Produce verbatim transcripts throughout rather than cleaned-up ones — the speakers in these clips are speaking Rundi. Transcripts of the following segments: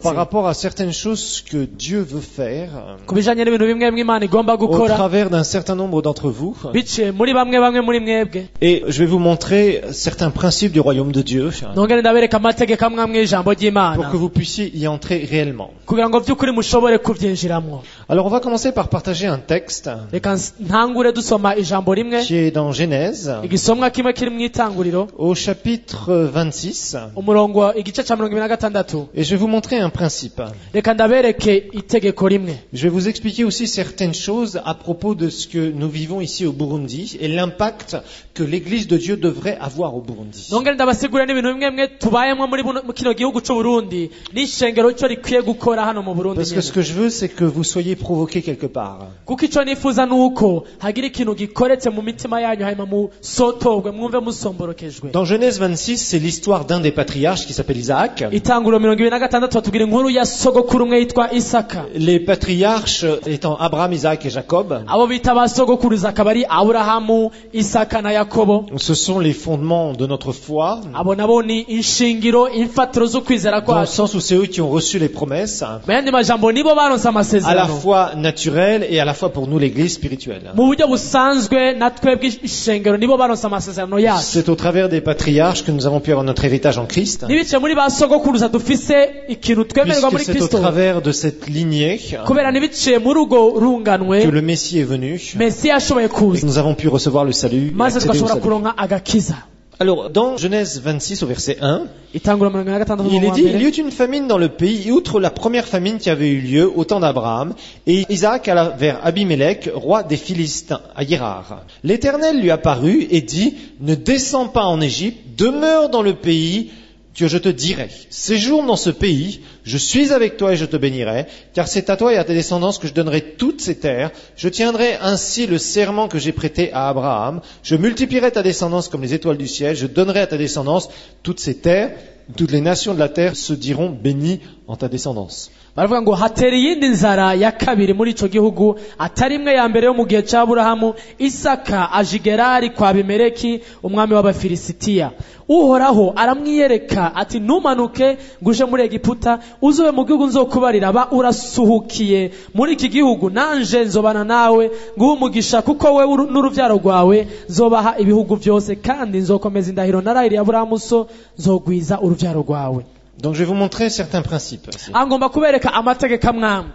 par rapport à certaines choses que Dieu veut faire ku bijanye n'ibintu bimwe bimwe Imana igomba au gukora travers d'un certain nombre d'entre vous. biciye muri bamwe bamwe muri mwebwe. Et je vais vous montrer certains principes du royaume de Dieu nongere ndabereka amategeko amwe amwe y'ijambo pour que ry'Imana vous puissiez y entrer réellement. kugira ngo by'ukuri mushobore kubyinjiramwo. Alors on va commencer par partager un texte reka ntangure dusoma ijambo rimwe qui est dans Genèse igisomwa kimwe kiri mu itanguriro au chapitre vingt-six. umurongo igice ca mirongo ibiri na gatandatu. Et je vais vous montrer un principe. reka ndabereke itegeko rimwe. Je vais vous expliquer aussi certaines choses à propos de ce que nous vivons ici au Burundi et l'impact que l'Église de Dieu devrait avoir au Burundi. nongere ndabasigurira n'ibintu bimwe bimwe tubayemwo muri buno- mu kino gihugu c'u Burundi n'ishengero cyo rikwiye gukora hano mu Burundi Parce que nyene. ce que je veux, c'est que vous soyez provoqués quelque part. kuko ico nifuza nuko hagira ikintu gikoretse mu mitima yanyu hanyuma musotobwe mwumve musomborokejwe. Dans Genèse vingt-six, c'est l'histoire d'un des patriarches qui s'appelle Isaac. itanguriro mirongo ibiri na gatandatu batubwira inkuru ya sogokuru umwe yitwa Isaka. Les patriarches étant Abraham, Isaac et Jacob, abo bita ba sogokuruza akaba ari Aburahamu, Isaka na Yakobo. ce sont les fondements de notre foi, abo nabo ni inshingiro imfatiro z'ukwizera dans le kwacu. sens où c'est eux qui ont reçu les promesses, mu yandi majambo nibo baronse à la amasezerano fois naturelles et à la fois pour nous l'Église spirituelle. mu buryo busanzwe na twebwe ishengero nibo baronse amasezerano yacu. C'est au travers des patriarches que nous avons pu avoir notre héritage en Christ, nibice muri ba sogokuruza dufise ikintu twemererwa muri puisque c'est au Kristo, travers de cette lignée kubera nibiciye muri urwo runganwe que le Messie est venu Mesiya yashoboye et que kuza nous avons pu recevoir le salut et maze accéder au tugashobora salut. kuronka agakiza. Alors, dans Genèse vingt-six au verset un, itangura mirongo ine na gatandatu il est mu dit, il y mbere. eut une famine dans le pays, outre la première famine qui avait eu lieu au temps d'Abraham, et Isaac alla vers Abimelech, roi des Philistins, à Guérar. L'Éternel lui apparut et dit, ne descends pas en Égypte, demeure dans le pays que je te dirai. Séjourne dans ce pays, je suis avec toi et je te bénirai, car c'est à toi et à tes descendants que je donnerai toutes ces terres. Je tiendrai ainsi le serment que j'ai prêté à Abraham. Je multiplierai ta descendance comme les étoiles du ciel. Je donnerai à ta descendance toutes ces terres. Toutes les nations de la terre se diront bénies en ta descendance. baravuga ngo hatera iyindi nzara ya kabiri muri ico gihugu atari imwe ya mbere yo mu gihe ca Aburahamu. Isaka aja i Gerari kwa Abimeleki umwami w'Abafilisitiya. Uhoraho aramwiyereka ati ntumanuke nguje muri Egiputa, uzobe mu gihugu nzokubarira, ba urasuhukiye muri iki gihugu, nanje nzobana nawe nguhe umugisha, kuko we n'uruvyaro rwawe zobaha ibihugu byose, kandi nzokomeza indahiro narahiriye Aburahamu so, nzogwiza uruvyaro rwawe. Donc je vais vous montrer certains principes. Angomba kubereka amategeko amwamwe.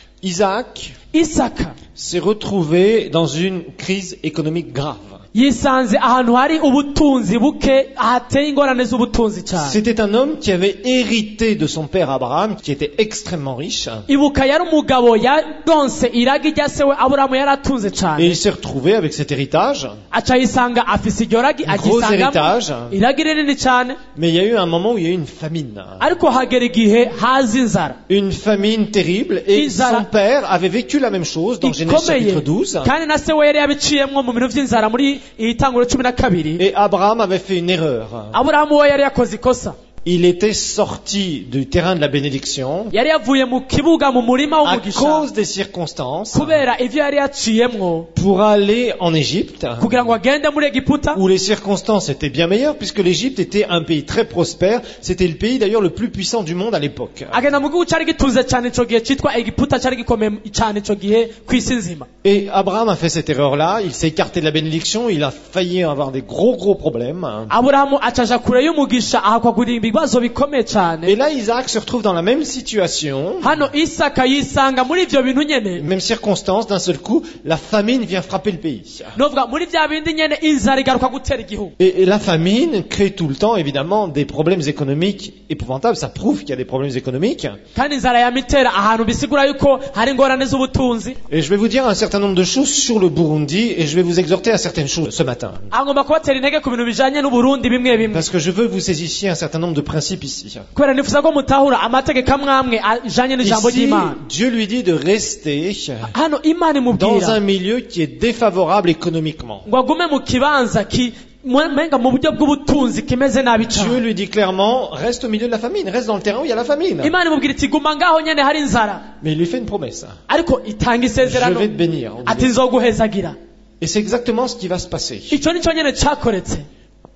Isaac Isaka s'est retrouvé dans une crise économique grave. yisanze ahantu hari ubutunzi buke, ahateye ingorane z'ubutunzi cyane. C'était un homme qui avait hérité de son père Abraham, qui était extrêmement riche. ibuka yari umugabo yaronse iragi rya sewe Aburahamu yari atunze Et cyane, il s'est retrouvé avec cet héritage, aca yisanga afise iryo ragi, un gros agisangamo héritage. iragi rinini cyane. Mais il y a eu un moment où il y a eu une famine. ariko hagera igihe haza inzara Une famine terrible. Et Inzara. son père avait vécu la même chose dans Genèse chapitre ikomeye, douze. kandi na sewe yari yabiciyemwo mu bintu vy'inzara muri itanguro cumi na kabiri. Et Abraham avait fait une erreur. Aburahamu we yari yakoze ikosa, Il était sorti du terrain de la bénédiction yari yavuye mu kibuga mu murima à w'umugisha cause des circonstances kubera ivyo yari yaciyemwo, pour aller en Égypte, kugira ngo agende muri Egiputa, où les circonstances étaient bien meilleures, puisque l'Égypte était un pays très prospère. C'était le pays d'ailleurs le plus puissant du monde à l'époque. agenda mu gihugu cari gituze cyane ico gihe citwa Egiputa, cari gikomeye cyane ico gihe kw'isi nzima. Et Abraham a fait cette erreur-là, il s'est écarté de la bénédiction, il a failli avoir des gros gros problèmes. Aburahamu acaja kure y'umugisha, ahakwagurira ibibazo bikomeye cyane. Et là Isaac se retrouve dans la même situation, hano Isaka yisanga muri ivyo bintu nyene, même circonstance, d'un seul coup, la famine vient frapper le pays. novuga muri vya bindi nyene inzara igaruka gutera igihugu. Et, et la famine crée tout le temps évidemment des problèmes économiques épouvantables, ça prouve qu'il y a des problèmes économiques. kandi inzara yamitera ahantu bisigura yuko hari ingorane z'ubutunzi. Et je vais vous dire un certain nombre de choses sur le Burundi et je vais vous exhorter à certaines choses ce matin. agomba kubatera intege ku bintu bijanye n'Uburundi bimwe bimwe, Parce que je veux que vous saisissiez un certain nombre de principes ici. kubera nifuza ko mutahura amategeko amwamwe ajanye n'ijambo Ici, ry'Imana. Dieu lui dit de rester hano Imana dans imubwira un milieu qui est défavorable économiquement. ngo agume mu kibanza ki menga mu buryo bw'ubutunzi kimeze nabi Dieu cyane. lui dit clairement, reste au milieu de la famine, reste dans le terrain où il y a la famine. Imana imubwira iti guma ngaho nyene hari inzara, Mais il lui fait une promesse. ariko itanga Je isezerano vais te bénir. ati nzoguhezagira. Et c'est exactement ce qui va se passer. ico nico nyene cakoretse.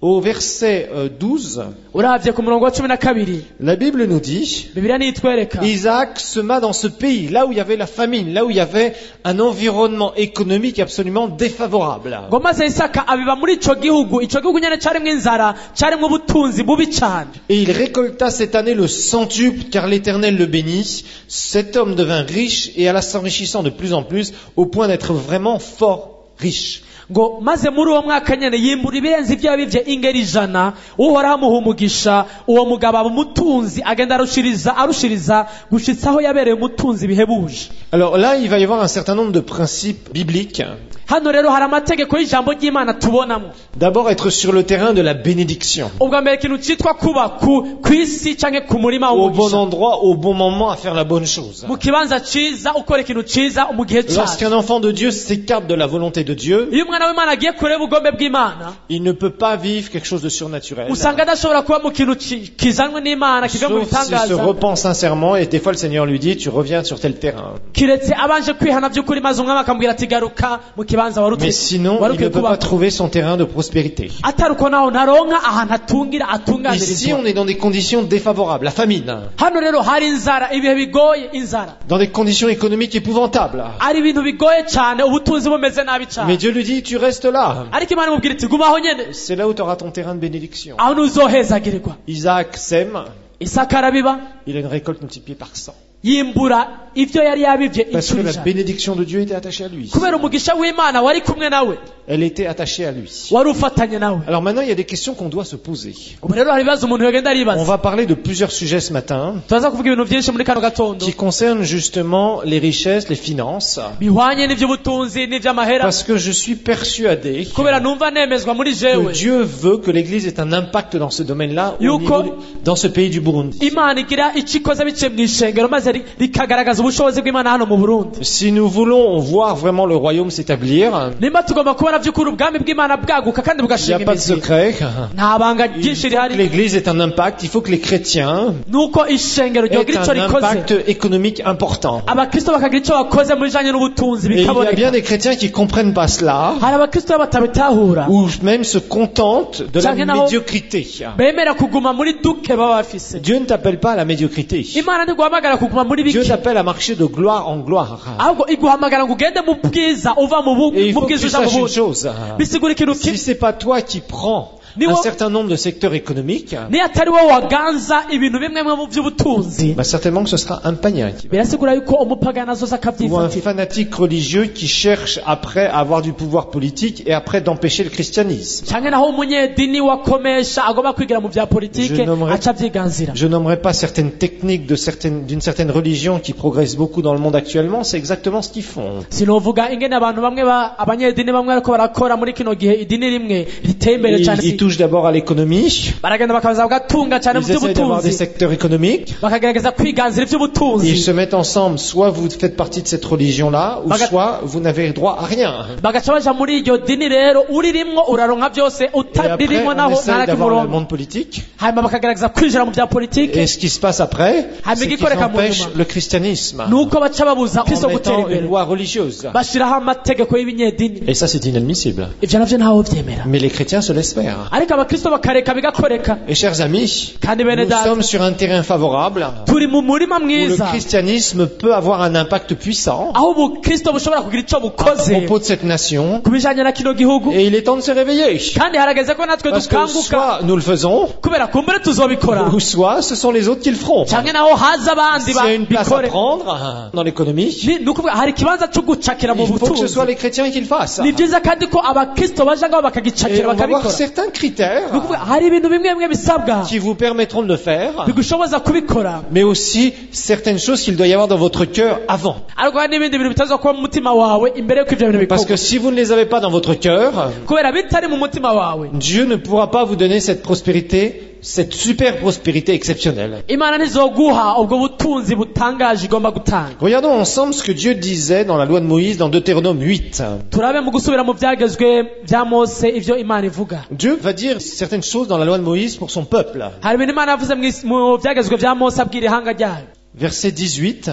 Au verset euh, douze, uravye ku murongo wa cumi na kabiri la Bible nous dit, bibiliya nitwereka Isaac sema dans ce pays, là où il y avait la famine, là où il y avait un environnement économique absolument défavorable. ngo maze isaka abiba muri ico gihugu ico gihugu nyene carimwo inzara carimwo ubutunzi bubi cane. Et il récolta cette année le centuple, car l'Éternel le bénit. Cet homme devint riche et alla s'enrichissant de plus en plus, au point d'être vraiment fort riche. ngo maze muri uwo mwaka nyene yimbura ibirenze ivyo yabivye ingeri ijana, uhoraho amuha umugisha, uwo mugabo aba umutunzi, agenda arushiriza arushiriza gushitsa aho yabereye umutunzi bihebuje. Alors là, il va y avoir un certain nombre de principes bibliques. Hano rero hari amategeko y'ijambo ry'Imana tubonamo. D'abord, être sur le terrain de la bénédiction. ubwa mbere ikintu citwa kuba ku kwisi canke ku murima Au bon w'umugisha, endroit, au bon moment, à faire la bonne chose. mu kibanza ciza ukora ikintu ciza mu gihe Lorsqu'un caco. enfant de Dieu s'écarte de la volonté de Dieu, iyo umwana w'Imana agiye kureba ubugombe bw'Imana, il ne peut pas vivre quelque chose de surnaturel. usanga adashobora kuba mu kintu ki- kizanwe n'Imana kive mu Sauf s'il se bitangaza, repent sincèrement, et des fois le Seigneur lui dit, tu reviens sur tel terrain. kiretse abanje kwihana by'ukuri maze umwami akamubwira ati garuka mu kibanza Mais warutse sinon, il ne peut pas trouver son terrain de prospérité. atari uko naho ntaronka ahantu atungira Ici, atunganirizwa. on est dans des conditions défavorables, la famine, Hano rero hari inzara, ibihe bigoye, inzara dans des conditions économiques épouvantables. ari ibintu bigoye cyane, ubutunzi bumeze nabi Mais cyane, Dieu lui dit, tu restes là. ariko Imana imubwira iti gumaho nyene, C'est là où tu auras ton terrain de bénédiction. aho ntuzohezagirirwa. Isaac sème, Isaka arabiba, il a une récolte multipliée par cent. yimbura ivyo yari yabivye Parce que incuro la ijana. bénédiction de Dieu était attachée à lui. kubera umugisha w'Imana wari kumwe nawe, Elle était attachée à lui. wari ufatanye nawe. Alors maintenant, il y a des questions qu'on doit se poser. ubu rero hari ibibazo umuntu yogenda On aribaza. va parler de plusieurs sujets ce matin turaza kuvuga ibintu byinshi muri kano gatondo qui concernent justement les richesses, les finances. bihwanye n'ivy'ubutunzi n'ivy'amahera, Parce que je suis persuadé kubera numva nemezwa muri que jewe Dieu veut que l'Église ait un impact dans ce domaine-là, au Yuko- niveau- dans ce pays du Burundi. Imana igira icyo ikoze biciye mu ishengero maze ri- rikagaragaza ubushobozi bw'Imana hano mu Burundi. Si nous voulons voir vraiment le royaume s'établir, nimba tugomba kubona by'ukuri ubwami bw'Imana bwaguka kandi il n'y a bugashinga pas de imizi, secret. nta banga Il ryinshi faut que rihari, l'Église ait un impact, il faut que les chrétiens nuko ishengero aient ryogira icyo un rikoze, impact économique important. abakristo bakagira icyo bakoze muri bijanye n'ubutunzi Et il y a bien bikaboneka. des chrétiens qui comprennent pas cela, hari abakristo batabitahura, ou même se contentent de la Canke naho- médiocrité. bemera kuguma muri duke baba bafise. Dieu ne t'appelle pas à la médiocrité. Imana ntiguhamagara kuguma muri Dieu bike, t'appelle à marcher de gloire en gloire. ahubwo iguhamagara ngo ugende mu bwiza uva mu bu- Et il mu faut que bwiza tu uja mu saches une bundi. chose. bisigura ikintu Si ki- c'est pas toi qui prends Ni un wo- certain nombre de secteurs économiques, niyo atari wowe waganza ibintu bimwe bimwe mu by'ubutunzi, bah certainement que ce sera un païen qui va. birasigura yuko umupagani azoza Ou un akavyifatira, fanatique religieux qui cherche après à avoir du pouvoir politique et après d'empêcher le christianisme. canke naho umunyedini wakomesha agomba kwigira mu vya politike Je nommerai- aca avyiganzira. Je nommerai pas certaines techniques de certaines, d'une certaine religion qui progresse beaucoup dans le monde actuellement, c'est exactement ce qu'ils font. sinovuga ingene abantu bamwe ba abanyedini bamwe ariko barakora muri kino gihe idini rimwe riteye imbere Ils, cane, ils touchent d'abord à l'économie, baragenda bakaza bagatunga cane mu ils essayent d'avoir des vy'ubutunzi, secteurs économiques, bakagerageza kwiganzira ils se ivy'ubutunzi, mettent ensemble, soit vous faites partie de cette religion-là, ou Baga- soit vous n'avez droit à rien. bagaca baja muri iryo dini rero uririmwo uraronka vyose, Et après, utaririmo on naho essaye ntaraki d'avoir le murongo, monde politique. hanyuma bakagerageza kwinjira mu vya politike, Et ce qui se passe après, Ah, mais c'est qui qu'ils connaît qu'à empêchent mon le christianisme nuko baca babuza en kristo gutera mettant une imbere, loi religieuse. bashiraho amategeko y'ibinyedini, Et ça, c'est inadmissible. ivyo navyo ntawe vyemera, Mais les chrétiens se laissent faire. ariko abakristo bakareka bigakoreka. Et chers amis, kandi bene nous data sommes sur un terrain favorable turi mu murima où le mwiza christianisme peut avoir un impact puissant aho ubukristo bushobora kugira ico à bukoze propos de cette nation. ku bijanye na kino gihugu, Et il est temps de se réveiller. kandi harageze ko natwe Parce que dukanguka, soit nous le faisons, kubera kumbure tuzobikora, ou soit ce sont les autres qui le feront. canke naho haza abandi S'il y a une place à babikore. prendre dans l'économie, Ni ni ukuvuga hari ikibanza co gucakira mu il faut que ce butunzi, soit les chrétiens qui le fassent. ni vyiza kandi ko abakristo baja ngaho Et bakagicakira on va voir bakabikora. certains critères Ni ukuvuga hari ibintu bimwe bimwe bisabwa qui vous permettront de le faire, bigushoboza kubikora, mais aussi certaines choses qu'il doit y avoir dans votre cœur avant. ariko hari n'ibindi bintu bitaza kuba mu mutima wawe imbere yuko ivyo bintu Parce bikorwa, que si vous ne les avez pas dans votre cœur, kubera bitari mu mutima wawe Dieu ne pourra pas vous donner cette prospérité, cette super prospérité exceptionnelle. Imana ntizoguha ubwo butunzi butangaje igomba gutanga. Regardons ensemble ce que Dieu disait dans la loi de Moïse dans Deutéronome huit. turabe mu gusubira mu byagezwe bya Mose ivyo Imana ivuga. Dieu va dire certaines choses dans la loi de Moïse pour son peuple. hari ibintu Imana yavuze mu is- mu byagezwe bya Mose abwira ihanga ryayo. Verset dix-huit.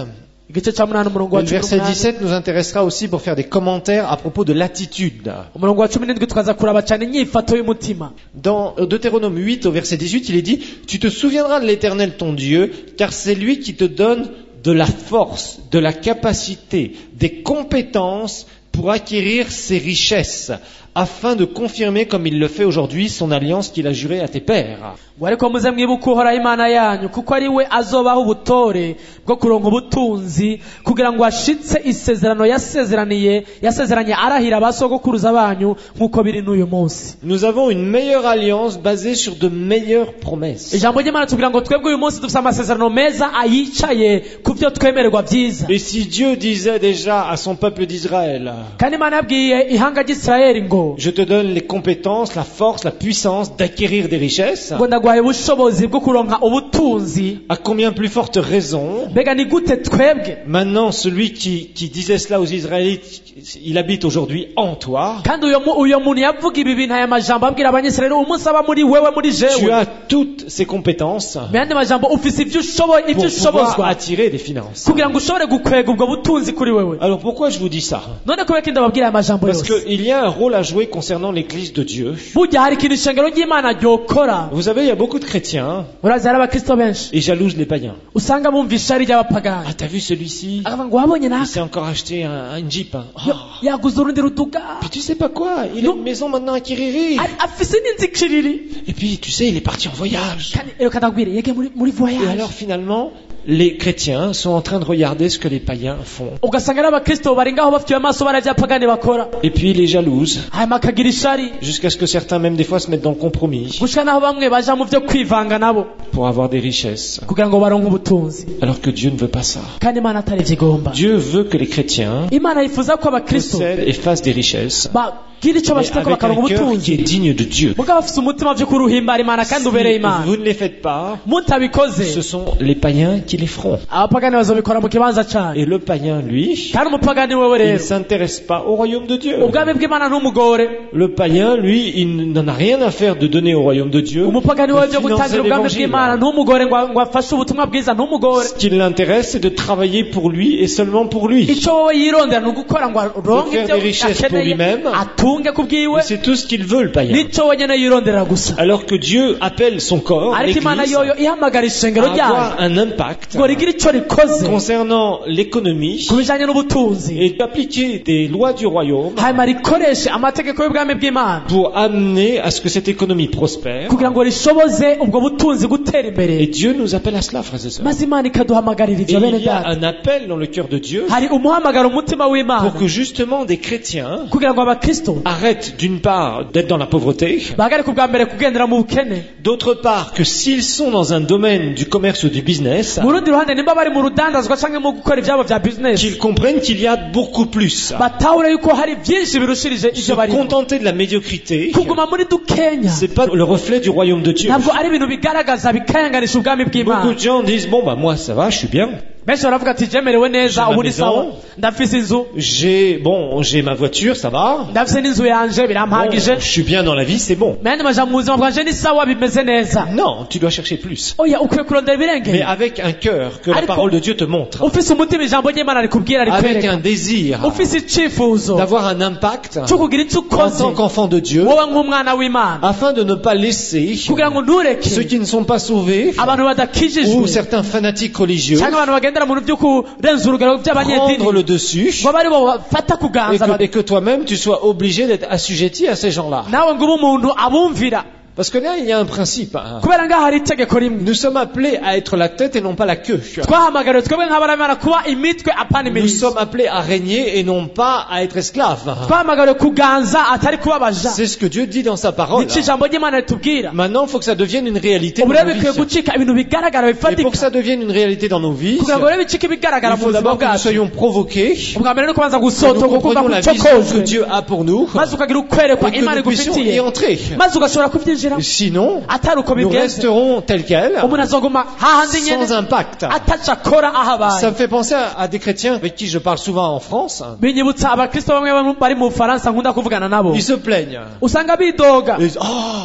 igice cya munani umurongo wa Le cumi verset n'umunani dix-sept nous intéressera aussi pour faire des commentaires à propos de l'attitude. umurongo wa cumi n'indwi tukaza kuraba cyane inyifato y'umutima. Dans Deutéronome huit, au verset dix-huit, il est dit « Tu te souviendras de l'Éternel ton Dieu, car c'est lui qui te donne de la force, de la capacité, des compétences pour acquérir ses richesses, afin de confirmer, comme il le fait aujourd'hui, son alliance qu'il a jurée à tes pères. » ngo ariko muze mwibuke uhoraho imana yanyu kuko ari we azobaho ubutore bwo kuronka ubutunzi kugira ngo ashitse isezerano yasezeraniye yasezeranye arahira abasogokuruza banyu nk'uko biri n'uyu munsi. Nous avons une meilleure alliance basée sur de meilleures promesses. ijambo ry'imana tugira ngo twebwe uyu munsi dufite amasezerano meza ayicaye ku byo twemererwa byiza. Et si Dieu disait déjà à son peuple d'Israël, kandi imana yabwiye ihanga ry'isirayeli ngo je te donne les compétences, la force, la puissance d'acquérir des richesses, ngo ndaguhaye ubushobozi bwo kuronka ubutunzi, à combien plus forte raison, mbega ni gute twebwe maintenant celui qui, qui disait cela aux Israélites, il habite aujourd'hui en toi, kandi uyo mu- uyo muntu yavuga ibi bintu aya majambo abwira abanyisirayeli umunsi aba muri wewe muri tu jewe. as toutes ces compétences mu yandi majambo ufise ibyo ushoboye ibyo pour pouvoir ushobozwa attirer des finances. kugira ngo ushobore gukwega ubwo butunzi kuri wewe. Alors pourquoi je vous dis ça? none kubera ko ndababwira aya majambo Parce yose qu'il y a un rôle à jouer concernant l'Église de Dieu. burya hari ikintu ishengero ry'imana ryokora. Vous savez, il y a beaucoup de chrétiens, urazi hari abakristo benshi et jalousent les païens. usanga bumva ishari ry'abapagani Ah, t'as vu celui-ci? akavuga ngo wabonye Il naka s'est encore acheté un, un Jeep. Hein. Yo- Oh. yaguze urundi ruduga Puis tu sais pas quoi, il a Non. une maison maintenant à Kiriri. Ari- afise n'inzu ikiriri Et puis tu sais, il est parti en voyage. kandi reka ndabwire yege muri muri Et voyage alors finalement, les chrétiens sont en train de regarder ce que les païens font. ugasanga ari abakristo bari ngaho bafitiye amaso barya ibyapagani bakora Et puis ils les jalousent, hanyuma akagira ishari jusqu'à ce que certains même des fois se mettent dans le compromis gushika naho bamwe baja mu byo kwivanga nabo pour avoir des richesses. kugira ngo baronke ubutunzi Alors que Dieu ne veut pas ça. kandi imana atari ivyo igomba. Dieu veut que les chrétiens imana yifuza ko abakristo possèdent et fassent des richesses, bagira ico mais bashitako avec bakaronka un cœur qui est ubutunzi digne de Dieu. mugabo bafise umutima vyo kuruhimbara imana kandi ubereye Si imana. vous ne les faites pas, mutabikoze ce sont les païens qui les feront. abapagani bazobikora mu kibanza cane Et le païen, lui, kandi umupagani wewe il ne rero s'intéresse pas au royaume de Dieu. ubwami bw'imana n'umugore. Le païen, lui, il n'en a rien à faire de donner au royaume de Dieu, umupagani de wewe vyo financer gutangira ubwami l'évangile. bw'imana n'umugore ngo ngo afashe ubutumwa bwiza n'umugore. Ce qui l'intéresse, c'est de travailler pour lui et seulement pour lui. ico wowe yirondera ni ugukora ngo aronke faire ivyo des richesses pour akeneye lui-même. atunge ku bwiwe Et c'est tout ce qu'il veut, le païen. nico wenyene yirondera gusa. Alors que Dieu appelle son corps, ariko imana l'Église, yoyo ihamagara ishengero à ryayo avoir un impact ngo rigire ico rikoze concernant l'économie ku bijanye n'ubutunzi et d'appliquer des lois du royaume hanyuma rikoreshe amategeko y'ubwami bw'imana pour amener à ce que cette économie prospère. kugira ngo rishoboze ubwo butunzi gutera Et imbere. Dieu nous appelle à cela, frères et sœurs. maze imana ikaduhamagarira Et ivyo bene il y a data. un appel dans le cœur de Dieu hari umuhamagaro umutima w'imana pour que justement des chrétiens kugira ngo abakristo arrêtent d'une part d'être dans la pauvreté, bahagarike ubwa mbere kugendera mu bukene, d'autre part que s'ils sont dans un domaine du commerce ou du business, mu rundi ruhande nimba bari mu rudandazwa canke mu gukora ivyabo vya business qu'ils comprennent qu'il y a beaucoup plus. batahure yuko hari vyinshi birushirije Se ivyo barimo. contenter de la médiocrité, kuguma muri dukenya c'est pas le reflet du royaume de Dieu. ntabwo ari ibintu bigaragaza bikayanganisha ubwami Beaucoup bw'imana. de gens disent, bon bah moi ça va, je suis bien. benshi baravuga ati jemerewe neza J'ai ma ubu ni maison. sawa ndafise inzu J'ai, bon, j'ai ma voiture, ça va. ndafise n'inzu yanje Bon, birampagije je suis bien dans la vie, c'est bon. mende maja mu buzima bwanje ni sawa bimeze neza. Non, tu dois chercher plus. oya ukwiye kurondera Mais ibirengeye avec un cœur que la Ariko- parole de Dieu te montre. ufise umutima ijambo ry'imana rikubwira Avec rikwereka un désir ufise icifuzo d'avoir un impact cyo kugira ico en ukoze tant qu'enfant de Dieu, wowe nk'umwana w'imana afin de ne pas laisser kugira ngo ntureke ceux qui ne sont pas sauvés abantu ou badakijijwe certains fanatiques religieux cyangwa abantu bagendera mu bintu byo kurenza urugero by'abanyedini prendre le dessus ngo bari bo bafata et kuganza que, et que toi-même tu sois obligé d'être assujetti à ces gens-là. nawe ngo ube umuntu abumvira. Parce que là, il y a un principe. hein. kubera ngaho hari itegeko rimwe Nous sommes appelés à être la tête et non pas la queue. twahamagariwe twebwe nk'abaramana kuba imitwe apana Nous imirizo. sommes appelés à régner et non pas à être esclaves. twahamagariwe kuganza atari kubabaja. C'est ce que Dieu dit dans sa parole. nico ijambo ry'imana ritubwira. Maintenant, il faut que ça devienne une réalité ubu dans rero nos bikwiye vies. gucika ibintu bigaragara Et pour que bifatika ça devienne une réalité dans nos vies, kugira ngo rero bicike ibigaragara il mu faut buzima d'abord que nous bwacu. soyons provoqués, ubwa mbere ni ukubanza que nous gusotorwa kuva comprenions ku la vision que cokojwe Dieu a pour nous maze ukagira ukwerekwa et que imana nous puissions y igufitiye entrer. maze ugashobora kubyinjiramo. Sinon, atari uko nous bigenze resterons tels quels, umuntu azoguma hahandi nyene sans impact. ataco akora aho Ça abaye. me fait penser à, à des chrétiens avec qui je parle souvent en France. binyibutsa abakristo bamwe bamwe bari mu bufaransa nkunda kuvugana nabo Ils se plaignent. usanga bidoga Ils disent, oh,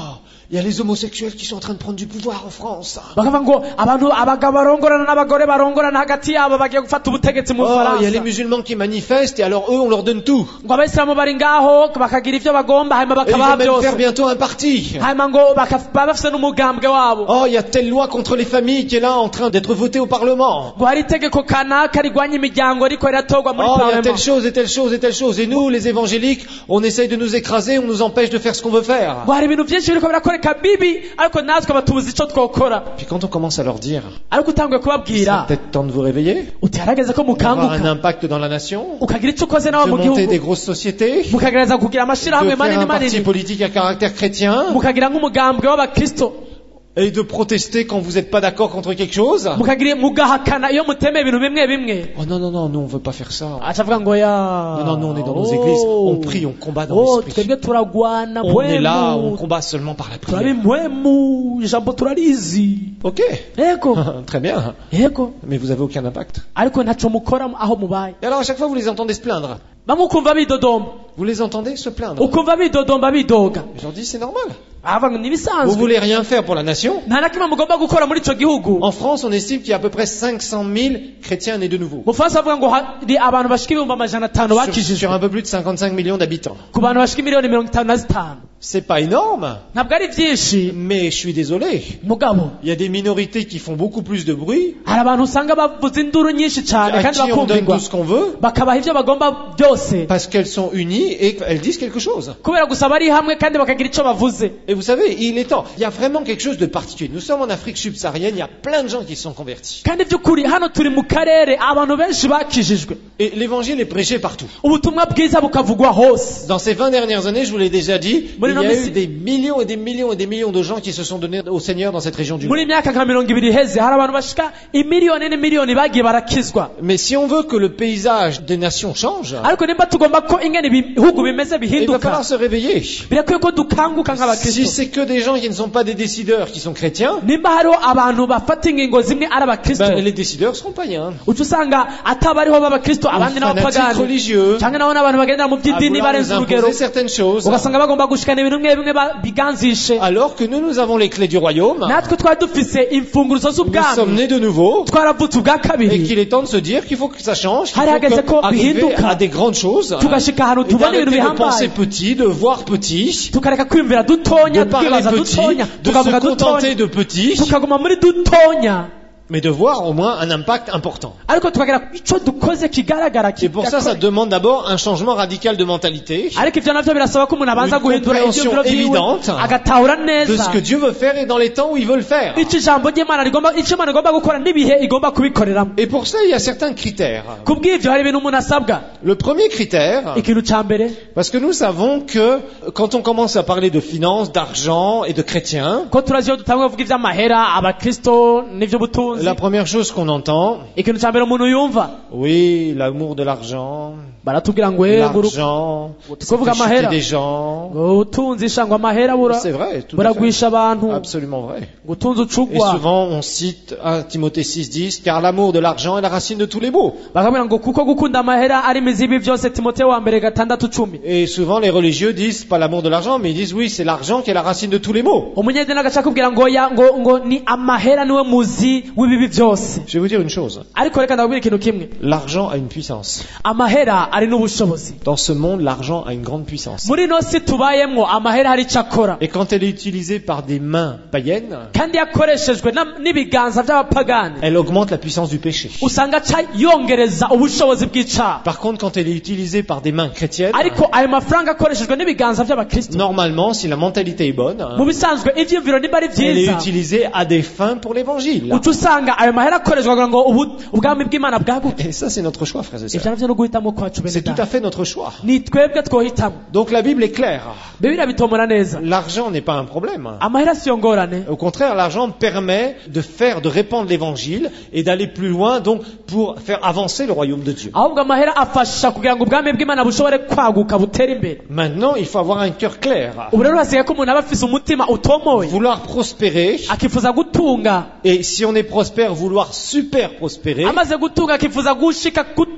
il y a les homosexuels qui sont en train de prendre du pouvoir en France. bakavuga ngo abantu abagabo barongorana n'abagore barongorana hagati yabo bagiye gufata ubutegetsi mu Oh, il y a les Faransa musulmans qui manifestent et alors eux, on leur donne tout. ngo abayisilamu bari ngaho bakagira ivyo bagomba hanyuma Et ils bakabaha vont même faire byose bientôt un parti. hanyuma ngo baka- baba bafise n'umugambwe wabo Oh, il y a telle loi contre les familles qui est là en train d'être votée au Parlement. ngo hari itegeko kanaka rigwanya imiryango riko riratorwa muri Oh, il y a telle parlement chose et telle chose et telle chose. Et nous, les évangéliques, on essaye de nous écraser, on nous empêche de faire ce qu'on veut faire. ngo hari ibintu byinshi biriko birakoreka bibi ariko natwe batubuza ico twokora Puis quand on commence à leur dire, ariko utanguye c'est kubabwira peut-être temps de vous réveiller, uti harageze ko avoir un mukanguka impact dans la nation, ukagira ico ukoze nawe de mu monter des gihugu grosses sociétés, mukagereza kugira de amashirahamwe faire manini un parti manini politique à caractère chrétien, mukagira nk'umugambwe w'abakristo et de protester quand vous n'êtes pas d'accord contre quelque chose. mukagira mugahakana iyo mutemeye ibintu bimwe bimwe Oh non, non, non, nous on veut pas faire ça. aca avuga ngo ya Non, non, nous on est dans nos églises, on prie, on combat dans oh l'esprit. twebwe turagwana On est là, on mpwemu combat seulement par la turabe prière. mpwemu ijambo turarizi Ok, yego très bien, yego mais vous avez aucun impact. ariko ntaco mukora aho mubaye Et alors à chaque fois vous les entendez se plaindre. bamwe ukumva bidodomba Vous les entendez se plaindre. ukumva bidodomba bidoga Je leur dis c'est normal. avuga ngo Vous nibisanzwe voulez rien faire pour la nation. nta na kimwe mugomba gukora muri ico gihugu En France, on estime qu'il y a à peu près cinq cent mille chrétiens nés de nouveau. mu Faransa bavuga ngo hari abantu bashika ibihumbi amajana atanu Sur, sur bakijijwe un peu plus de cinquante-cinq millions d'habitants. ku bantu bashika miliyoni mirongo itanu na zitanu C'est pas énorme, ntabwo ari vyinshi mais je suis désolé. mugabo Il y a des minorités qui font beaucoup plus de bruit, hari abantu usanga bavuza induru nyinshi cane à kandi qui on donne bakumvirwa tout ce qu'on veut, bakabaha ivyo bagomba byose parce qu'elles sont unies et qu'elles disent quelque chose. kubera gusa bari hamwe kandi bakagira ico bavuze Et vous savez, il est temps. Il y a vraiment quelque chose de particulier. Nous sommes en Afrique subsaharienne, il y a plein de gens qui se sont convertis. kandi vy'ukuri hano turi mu karere abantu benshi bakijijwe Et l'évangile est prêché partout. ubutumwa bwiza bukavugwa hose Dans ces vingt dernières années, je vous l'ai déjà dit, Muri il y no a misi- eu des millions et des millions et des millions de gens qui se sont donnés au Seigneur dans cette région du muri monde. imyaka nka mirongo ibiri iheze hari abantu bashika imiliyoni n'imiliyoni bagiye barakizwa Mais si on veut que le paysage des nations change, ariko nimba tugomba ko ingene ibihugu bimeze il va bihinduka falloir se réveiller. birakwiye ko dukanguka Si nk'abakristo c'est que des gens qui ne sont pas des décideurs, qui sont chrétiens, nimba hariho abantu bafata ingingo zimwe ari abakristo ben, les décideurs seront païens. uca usanga ataba ariho b'abakristo abandi Fanatiques n'abapagani religieux, cyangwa nabo n'abantu bagendera mu à by'idini vouloir nous barenze urugero imposer certaines choses, ugasanga bagomba gushikana ibintu bimwe bimwe ba- biganzishe alors que nous, nous avons les clés du royaume, natwe twari dufise imfunguruzo nous sommes z'ubwami nés de nouveau, twaravutse ubwa et kabiri qu'il est temps de se dire qu'il faut que ça change, qu'il Hari hageze faut ko que arriver bihinduka. à des grandes choses, tugashika ahantu et tubona ibintu d'arrêter de penser bihambaye petit, de voir petit, tukareka kwiyumvira dutonya de parler tukibaza petit, dutonya de tukavuga se contenter dutonya de petit, tukaguma muri dutonya mais de voir au moins un impact important. ariko tukagira ico dukoze kigaragara Et pour ça, ça kigakora. demande d'abord un changement radical de mentalité, ariko ivyo navyo birasaba ko umuntu abanza Une guhindura compréhension ivyumviro vyiwe évidente agatahura de neza ce que Dieu veut faire et dans les temps où il veut le faire. ico ijambo ry'imana rigomba ico imana igomba gukora n'ibihe igomba kubikoreramo Et pour ça, il y a certains critères. kubw'ivyo hari ibintu umuntu asabwa Le premier critère, ikintu ca mbere parce que nous savons que quand on commence à parler de finances, d'argent et de chrétiens, ko turazi iyo dutangwe kuvuga ivy'amahera abakristo n'ivy'ubutunzi la première chose qu'on entend, ikintu ca mbere umuntu yumva oui, l'amour de l'argent, baratubwira ngo eh, ngo uru- l'argent, ça kuvuga fait chuter amahera des gens. ngo ubutunzi sha ngo amahera bura- C'est vrai, tout à buragwisha fait. abantu Absolument vrai. ngo utunzi Et ucugwa souvent, on cite un Timothée six dix, car l'amour de l'argent est la racine de tous les maux. bakabwira ngo kuko gukunda amahera ari imizi y'ibi byose timoteyo wa mbere gatandatu cumi Et souvent, les religieux disent pas l'amour de l'argent, mais ils disent oui, c'est l'argent qui est la racine de tous les maux. umunyedini agaca akubwira ngo ya ngo ngo ni amahera niwe muzi w'ibibi byose Je vais vous dire une chose. ariko reka ndabwira ikintu kimwe L'argent a une puissance. amahera ari n'ubushobozi Dans ce monde, l'argent a une grande puissance. muri ino si tubayemwo amahera hari ico akora Et quand elle est utilisée par des mains païennes, kandi yakoreshejwe na- n'ibiganza by'abapagani elle augmente la puissance du péché. usanga aca yongereza ubushobozi bw'icaha Par contre, quand elle est utilisée par des mains chrétiennes, ariko ayo mafaranga akoreshejwe n'ibiganza by'abakristo normalement, si la mentalité est bonne, mu bisanzwe ivyiyumviro niba ari elle est vyiza utilisée à des fins pour l'évangile. uca usanga ayo mahera akoreshwa kugira ngo ubu- ubwami bw'imana bwaguke Et ça, c'est notre choix, frères et ivyo sœurs. navyo no guhitamo kwacu bene C'est tout data. à fait notre choix. ni twebwe twohitamo Donc la Bible est claire. bibiliya bitomora neza L'argent n'est pas un problème. amahera siyo ngorane Au contraire, l'argent permet de faire, de répandre l'évangile et d'aller plus loin, donc pour faire avancer le royaume de Dieu. ahubwo amahera afasha kugira ngo ubwami bw'imana bushobore kwaguka butere imbere Maintenant, il faut avoir un cœur clair. ubu rero hasigaye ko umuntu aba afise umutima utomoye Vouloir prospérer, akifuza gutunga et si on est prospère, vouloir super prospérer, amaze gutunga akifuza gushika gutunga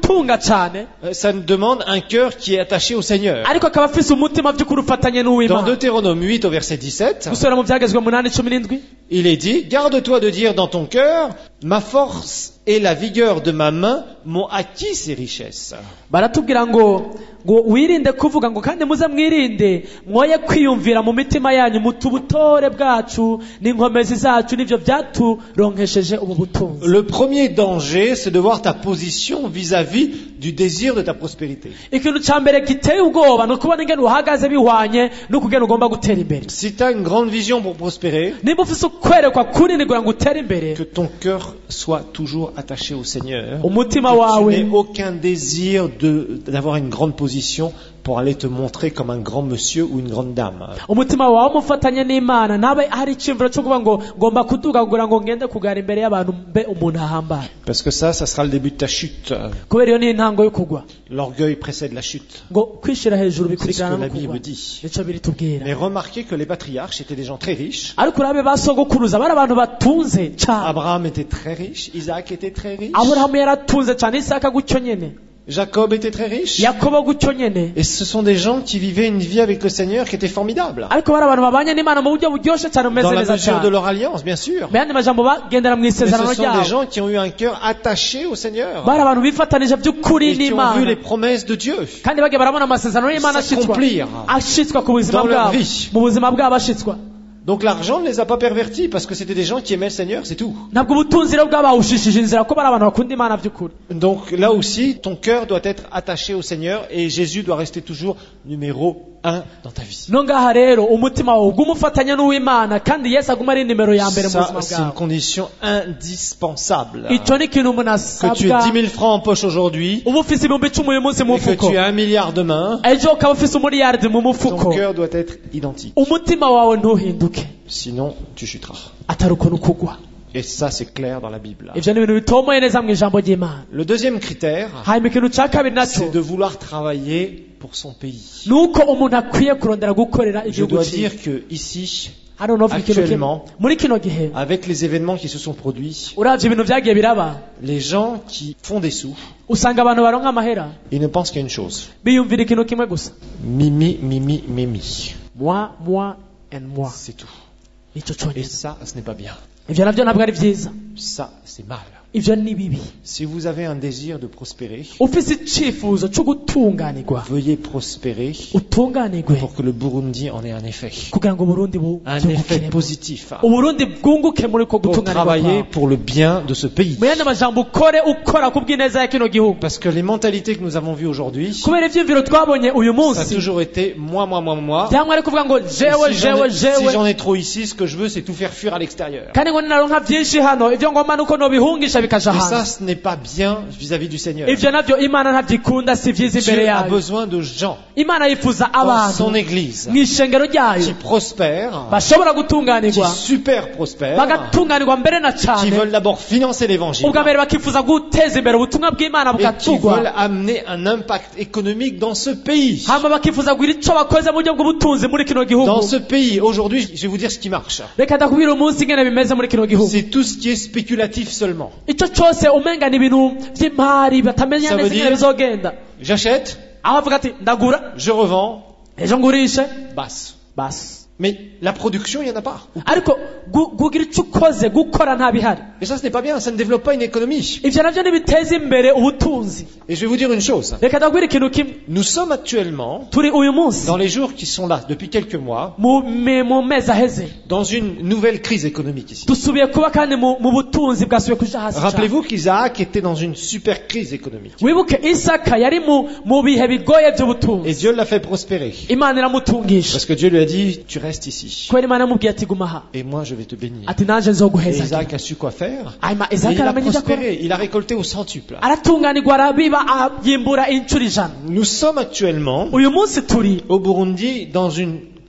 gutunga cyane Euh, Ça nous demande un cœur qui est attaché au Seigneur. ariko akaba afise umutima by'ukuri ufatanye Dans n'uw'Imana. Deutéronome huit au verset dix-sept, gusubira mu byagezwe munani cumi n'indwi il est dit, garde-toi de dire dans ton cœur, ma force et la vigueur de ma main m'ont acquis ces richesses. baratubwira ngo ngo wirinde kuvuga ngo kandi muze mwirinde mwoye kwiyumvira mu mitima yanyu muti ubutore bwacu n'inkomezi zacu nivyo byaturonkesheje ubu butunzi. Le premier danger, c'est de voir ta position vis-à-vis du désir de ta prospérité. ikintu ca mbere giteye ubwoba ni ukubona ingene uhagaze bihwanye n'ukugena ugomba gutera imbere. Si tu as une grande vision pour prospérer, niba ufise ukwerekwa kunini kugira ngo utere imbere, que ton cœur soit toujours attaché au Seigneur, umutima que tu wawe n'aies aucun désir de, d'avoir une grande position pour aller te montrer comme un grand monsieur ou une grande dame. umutima wawe umufatanye n'Imana ntabe hari iciyumviro cyo kuvuga ngo ngomba kuduga kugira ngo ngende kugara imbere y'abantu mbe umuntu ahambaye, Parce que ça, ça sera le début de ta chute. kubera iyo ni intango yo kugwa. L'orgueil précède la chute. ngo kwishira hejuru C'est ce bikurikirana que la no kugwa, Bible dit. nico biritubwira. Mais remarquez que les patriarches étaient des gens très riches. ariko urabe basogokuruza bari abantu batunze cyane. Abraham était très riche, Isaac était très riche, aburahamu yaratunze cyane, isaka gutyo nyene, Jacob était très riche. yakobo gutyo nyene. Et ce sont des gens qui vivaient une vie avec le Seigneur qui était formidable. ariko bari abantu babanye n'Imana mu buryo buryoshe cyane bumeze Dans la neza mesure de cyane. leur alliance, bien sûr. mu yandi majambo bagendera mu Mais isezerano ce sont des ryabo, gens qui ont eu un cœur attaché au Seigneur. bari abantu bifatanije by'ukuri Et qui ont vu n'Imana les promesses de Dieu kandi bagiye barabona amasezerano y'Imana ashitswa s'accomplir ashitswa ku buzima dans leur bwabo, vie. mu buzima bwabo ashitswa. Donc l'argent ne les a pas pervertis parce que c'était des gens qui aimaient le Seigneur, c'est tout. ntabwo ubutunzi rero bwabawushishije inzira ko bari abantu bakunda Imana by'ukuri. Donc là aussi, ton cœur doit être attaché au Seigneur et Jésus doit rester toujours numéro un dans ta vie. no ngaha rero umutima wawe ugumufatanya n'uw'Imana kandi Yesu aguma ari nimero ya mbere mu Ça, buzima c'est une bwawe. condition indispensable. icyo ni ikintu umuntu Que tu aies asabwa. dix mille francs en poche aujourd'hui uba ufise ibihumbi icumi uyu munsi mu et que mufuko, tu aies un milliard demain, ejo ukaba ufise umuriyaridi mu ton mufuko, cœur doit être identique. umutima wawe ntuhinduke Sinon, tu chuteras. atari uko n'ukugwa. Et ça, c'est clair dans la Bible. ivyo ni ibintu bitomoye neza mu ijambo ry'Imana. Le deuxième critère, hanyuma ikintu ca kabiri nacyo c'est de vouloir travailler pour son pays. ni uko umuntu akwiye kurondera gukorera Je igihugu dois cyiwe. dire que ici, hano novuga ikintu kimwe. actuellement, muri kino gihe avec les événements qui se sont produits, uravye ibintu vyagiye biraba, les gens qui font des sous, usanga abantu baronka amahera ils ne pensent qu'à une chose. biyumvira ikintu kimwe gusa, Mimi, mimi, mimi. moi moi and moi, C'est tout. nico Et cyonyine. ça, ce n'est pas bien. ivyo navyo ntabwo ari vyiza, Ça, c'est mal. ivyo ni bibi. Si vous avez un désir de prospérer, ufise icifuzo co gutunganirwa, veuillez prospérer utunganirwe pour que le Burundi en ait un effet. kugira ngo Burundi Un effet bwungukiremo, positif. uburundi bwunguke muri ko Pour gutunganirwa travailler kwawe. pour le bien de ce pays. mu yandi majambo ukore ukora ku bw'ineza ya kino gihugu, Parce que les mentalités que nous avons vues aujourd'hui, kubera ivyiyumviro twabonye uyu ça a munsi toujours été moi, moi, moi, moi. byamwe ari kuvuga ngo Et jewe Si j'en jewe ai, si jewe j'en ai trop ici, ce que je veux, c'est tout faire fuir à l'extérieur. kandi ngo ninaronka vyinshi hano ivyo ngomba nuko nobihungisha bikaja Et ça, hanze. ce n'est pas bien vis-à-vis du Seigneur. ivyo navyo Imana ntavyikunda, si vyiza imbere Dieu a yayo. besoin de gens Imana yifuza dans abantu son église mw'ishengero qui ryayo prospèrent, bashobora qui gutunganirwa, super prospèrent, bagatunganirwa mbere na qui cane, veulent d'abord financer l'évangile ubwa mbere bakifuza guteza imbere ubutumwa bw'Imana et qui veulent bugatugwa, amener un impact économique dans ce pays. hama bakifuza kugira ico bakoze mu buryo bw'ubutunzi muri kino Dans gihugu. ce pays, aujourd'hui, je vais vous dire ce qui marche. reka ndakubwira umunsi ingene bimeze muri kino gihugu. C'est tout ce qui est spéculatif seulement. ico cose umenga ni ibintu vy'imari batamenya Ça veut neza ingene dire- bizogenda, J'achète, aho avuga ati ndagura je revends, ejo ngurishe basse. basi. Mais la production, il n'y en a pas. ariko gu- kugira ico ukoze gukora nta bihari, Et ça, ce n'est pas bien, ça ne développe pas une économie. ivyo navyo ntibiteza imbere ubutunzi. Et je vais vous dire une chose. reka ndakubwira ikintu kimwe, Nous sommes actuellement, turi uyu munsi dans les jours qui sont là, depuis quelques mois, mu me- mu mezi aheze dans une nouvelle crise économique ici. dusubiye kuba kandi mu mu butunzi bwasubiye kuja hasi cane. Rappelez-vous qu'Isaac était dans une super crise économique. wibuke Isaka yari mu mu bihe bigoye Et vy'ubutunzi, Dieu l'a fait prospérer. Imana iramutungisha, Parce que Dieu lui a dit, tu restes ici. kubera Imana yamubwiye ati guma aha, Et moi, je vais te bénir. ati nanje Et nzoguheza. Isaac a su quoi faire. hanyuma Et Isaka il a aramenya ivyo akora, prospéré. Il a récolté au centuple. aratunganirwa arabiba yimbura incuro ijana. Nous sommes actuellement uyu munsi turi au Burundi dans une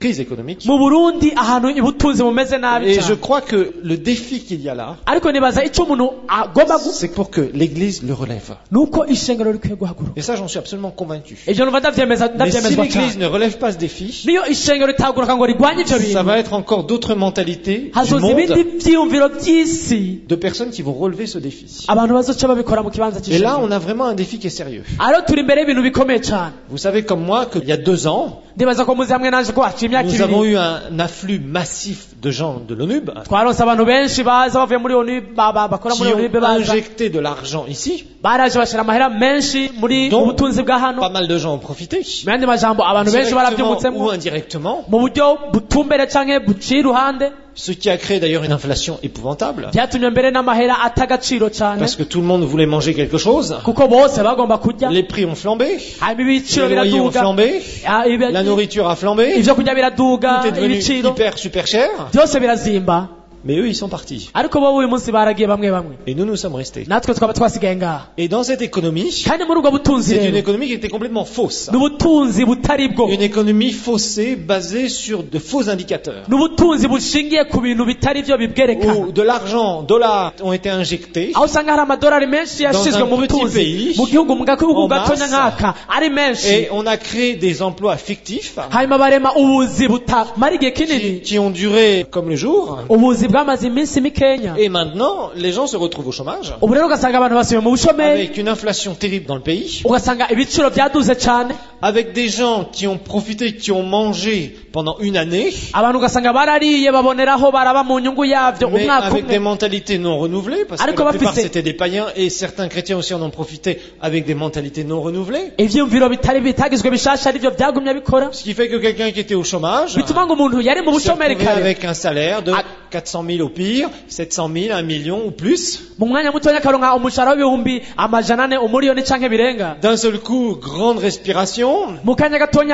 crise économique. mu burundi ahantu ubutunzi bumeze nabi Et je cyane crois que le défi qu'il y a là, ariko nibaza icyo umuntu agomba gu c'est pour que l'Église le relève. nuko ishengero rikwiye guhaguruka Et ça, j'en suis absolument convaincu. ibyo numva ndabyemeza Mais si ndabyemezwa l'Église cyane ne relève pas ce défi, niyo ishengero ritahaguruka ngo rigwanye ibyo ça bintu va être encore d'autres mentalités du hazoza ibindi monde, byiyumviro by'isi de personnes qui vont relever ce défi. abantu bazoca babikora mu kibanza Et là, cy'ishengero on a vraiment un défi qui est sérieux. aro turi imbere y'ibintu bikomeye cyane Vous savez comme moi qu'il y a deux ans, ndibaza ko muzi hamwe naje ko haciye imyaka nous avons ibiri eu un afflux massif de gens de l'ONUB twaronse abantu benshi baza bavuye muri onu ba- ba- bakora qui muri ont onu baza injecté de l'argent ici. baraje bashira amahera menshi muri Donc, ubutunzi bwa hano pas mal de gens ont profité, mu yandi majambo abantu benshi directement barabyungutsemo ou indirectement, mu buryo butumbere canke buciye iruhande ce qui a créé d'ailleurs une inflation épouvantable, byatumye mbere n'amahera atagaciro cyane parce que tout le monde voulait manger quelque chose, kuko bose bagomba kurya les prix ont flambé, hanyuma ibiciro les loyers ont biraduga flambé, Ah, ibi- la nourriture a flambé, ivyo kurya biraduga tout est devenu ibiciro hyper super cher, byose birazimba mais eux ils sont partis. ariko bo uyu munsi baragiye bamwe bamwe Et nous, nous sommes restés. natwe twaba twasigaye ngaha Et dans cette économie, kandi muri ubwo butunzi c'est une rero économie qui était complètement fausse. ni ubutunzi butari bwo Une économie faussée basée sur de faux indicateurs. ni ubutunzi bushingiye ku bintu bitari byo bibwerekana Où de l'argent, dollars ont été injectés aho usanga hari amadolari menshi yashizwe Dans un mu petit butunzi pays, mu gihugu mu gahugu en gatonya masse, nk'aka ari menshi et on a créé des emplois fictifs hanyuma barema ubuzi butamara igihe qui, kinini qui ont duré comme le jour. ubuzi bwamaze iminsi mikenya Et maintenant, les gens se retrouvent au chômage ubu rero ugasanga abantu basubiye mu bushomeri avec une inflation terrible dans le pays, ugasanga ibiciro byaduze cyane avec des gens qui ont profité, qui ont mangé pendant une année, abantu ugasanga barariye baboneraho baraba mu nyungu yabyo mais umwaka avec des umwe mentalités non renouvelées, parce que Ariko la plupart bafise- c'était des païens et certains chrétiens aussi en ont profité avec des mentalités non renouvelées. ivyumviro bitari bitagizwe bishasha arivyo byagumye bikora Ce qui fait que quelqu'un qui était au chômage bituma ngo umuntu yari mu se bushomeri retrouvait kare avec un salaire de Ah. quatre cent mille au pire, sept cent mille, un million ou plus. mu mwanya mutonya akaronka umushahara w'ibihumbi amajana ane umuriyoni canke birenga D'un seul coup, grande respiration. mu kanya gatonya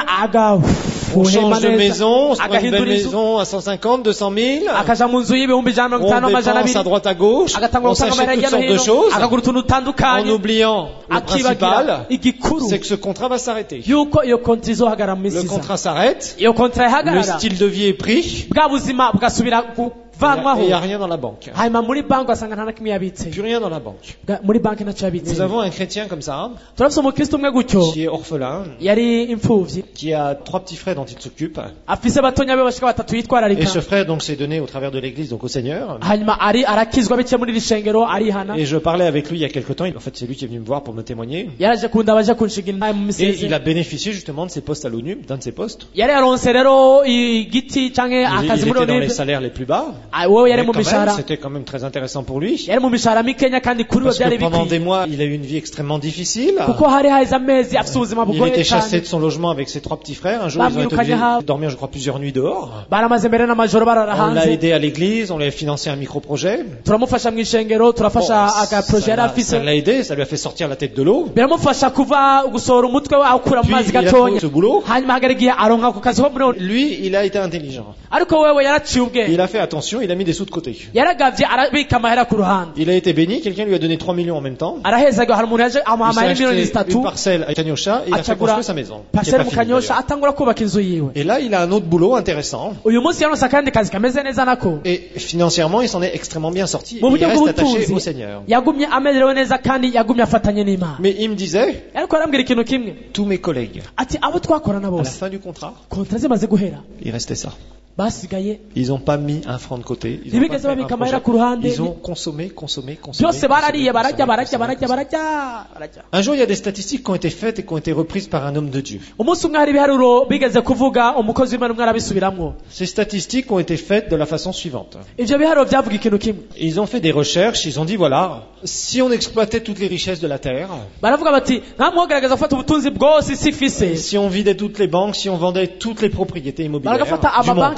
On agafuhema change de neza maison, on se prend une belle agahindura inzu maison à cent cinquante, deux cent mille. akaja mu nzu y'ibihumbi ijana na mirongo On itanu amajana dépense à abiri droite à gauche. agatangura On gutanga s'achète amahera toutes hirya no sortes de hino choses. akagura utuntu En dutandukanye oubliant le akibagira principal, igikuru c'est que ce contrat va s'arrêter. yuko iyo konti izohagarara mu Le minsi iza contrat s'arrête, iyo kontra le ihagarara style de vie est pris, bwa buzima bugasubira et kuvanwaho il n'y a rien dans la banque. hanyuma muri banki ugasanga nta na kimwe yabitse Plus rien dans la banque. Ga- muri banki ntacyo yabitse Nous avons un chrétien comme ça, turafise umukristo umwe gutyo qui est orphelin, yari imfuvyi qui a trois petits frères dont il s'occupe. afise batonya be bashika batatu Et yitwararika ce frère donc s'est donné au travers de l'église donc au Seigneur. hanyuma ari arakizwa biciye muri iri shengero arihana Et je parlais avec lui il y a quelque temps. En fait, c'est lui qui est venu me voir pour me témoigner. yaraje kunda abaje kunshiga intaye mu Et il misezi a bénéficié justement de ses postes à l'ONU, d'un de ses postes. yari yaronse rero igiti canke Il, akazi il muri était dans les onibe salaires les plus bas. Ah, wowe yari Mais mu quand même, mishahara c'était quand même très intéressant pour lui. yari mu mishahara mikenya kandi kuri we Parce byari que pendant des bikwiye mois, il a eu une vie extrêmement difficile. kuko hari haheze amezi afise ubuzima Il bugoye était chassé cyane de son logement avec ses trois petits frères. Un jour, ils ont été Bamwirukanye obligés ha- de dormir, je crois, plusieurs nuits dehors. baramaze mbere n'amajoro barara On l'a hanze aidé à l'église, on lui a financé un micro-projet. turamufasha mu ishengero Bon, turafasha agaproje ça yari l'a- afise ça l'a aidé, ça lui a fait sortir la tête de l'eau. biramufasha kuva gusohora umutwe we awukura mu Puis, mazi il a gatonya trouvé ce boulot. hanyuma hagera igihe aronka ku kazi ko muri oni Lui, il a été intelligent. ariko wewe yaraciye ubwenge Il a fait attention, il a mis des sous de côté. yaragavye arabika amahera ku ruhande Il a été béni, quelqu'un lui a donné trois millions en même temps. arahezagwa hari umuntu yaje amuha Il s'est amahera miliyoni acheté zitatu une parcelle à Kanyosha et il a fait acagura construire sa maison. qui est parcelle pas mu finie, kanyosha d'ailleurs. atangura kubaka inzu yiwe Et là, il a un autre boulot intéressant. uyu munsi yaronse akandi kazi kameze neza nako Et financièrement, il s'en est extrêmement bien sorti. mu Il buryo reste attaché bw'ubutunzi au Seigneur. yagumye amerewe neza kandi yagumye afatanye n'imana Mais il me disait, ariko arambwira ikintu kimwe tous mes collègues, ati abo twakorana à la bose fin du contrat, kontra zimaze guhera il restait ça. basigaye Ils n'ont pas mis un franc de côté. Ils ont, ntibigeze pas fait un babika amahera projet. ku ruhande Ils ont consommé, consommé, consommé. byose barariye consommé, bararya consommé, bararya consommé, bararya consommé. bararya bararya Un jour, il y a des statistiques qui ont été faites et qui ont été reprises par un homme de Dieu. umunsi umwe hari ibiharuro bigeze kuvuga umukozi w'imana umwe arabisubiramwo Ces statistiques ont été faites de la façon suivante. ivyo biharuro byavuga ikintu kimwe Ils ont fait des recherches, ils ont dit voilà, si on exploitait toutes les richesses de la terre, baravuga bati nkamwogerageza gufata ubutunzi bwose isi ifise si on vidait toutes les banques, si on vendait toutes les propriétés immobilières baragafata du monde, amabanki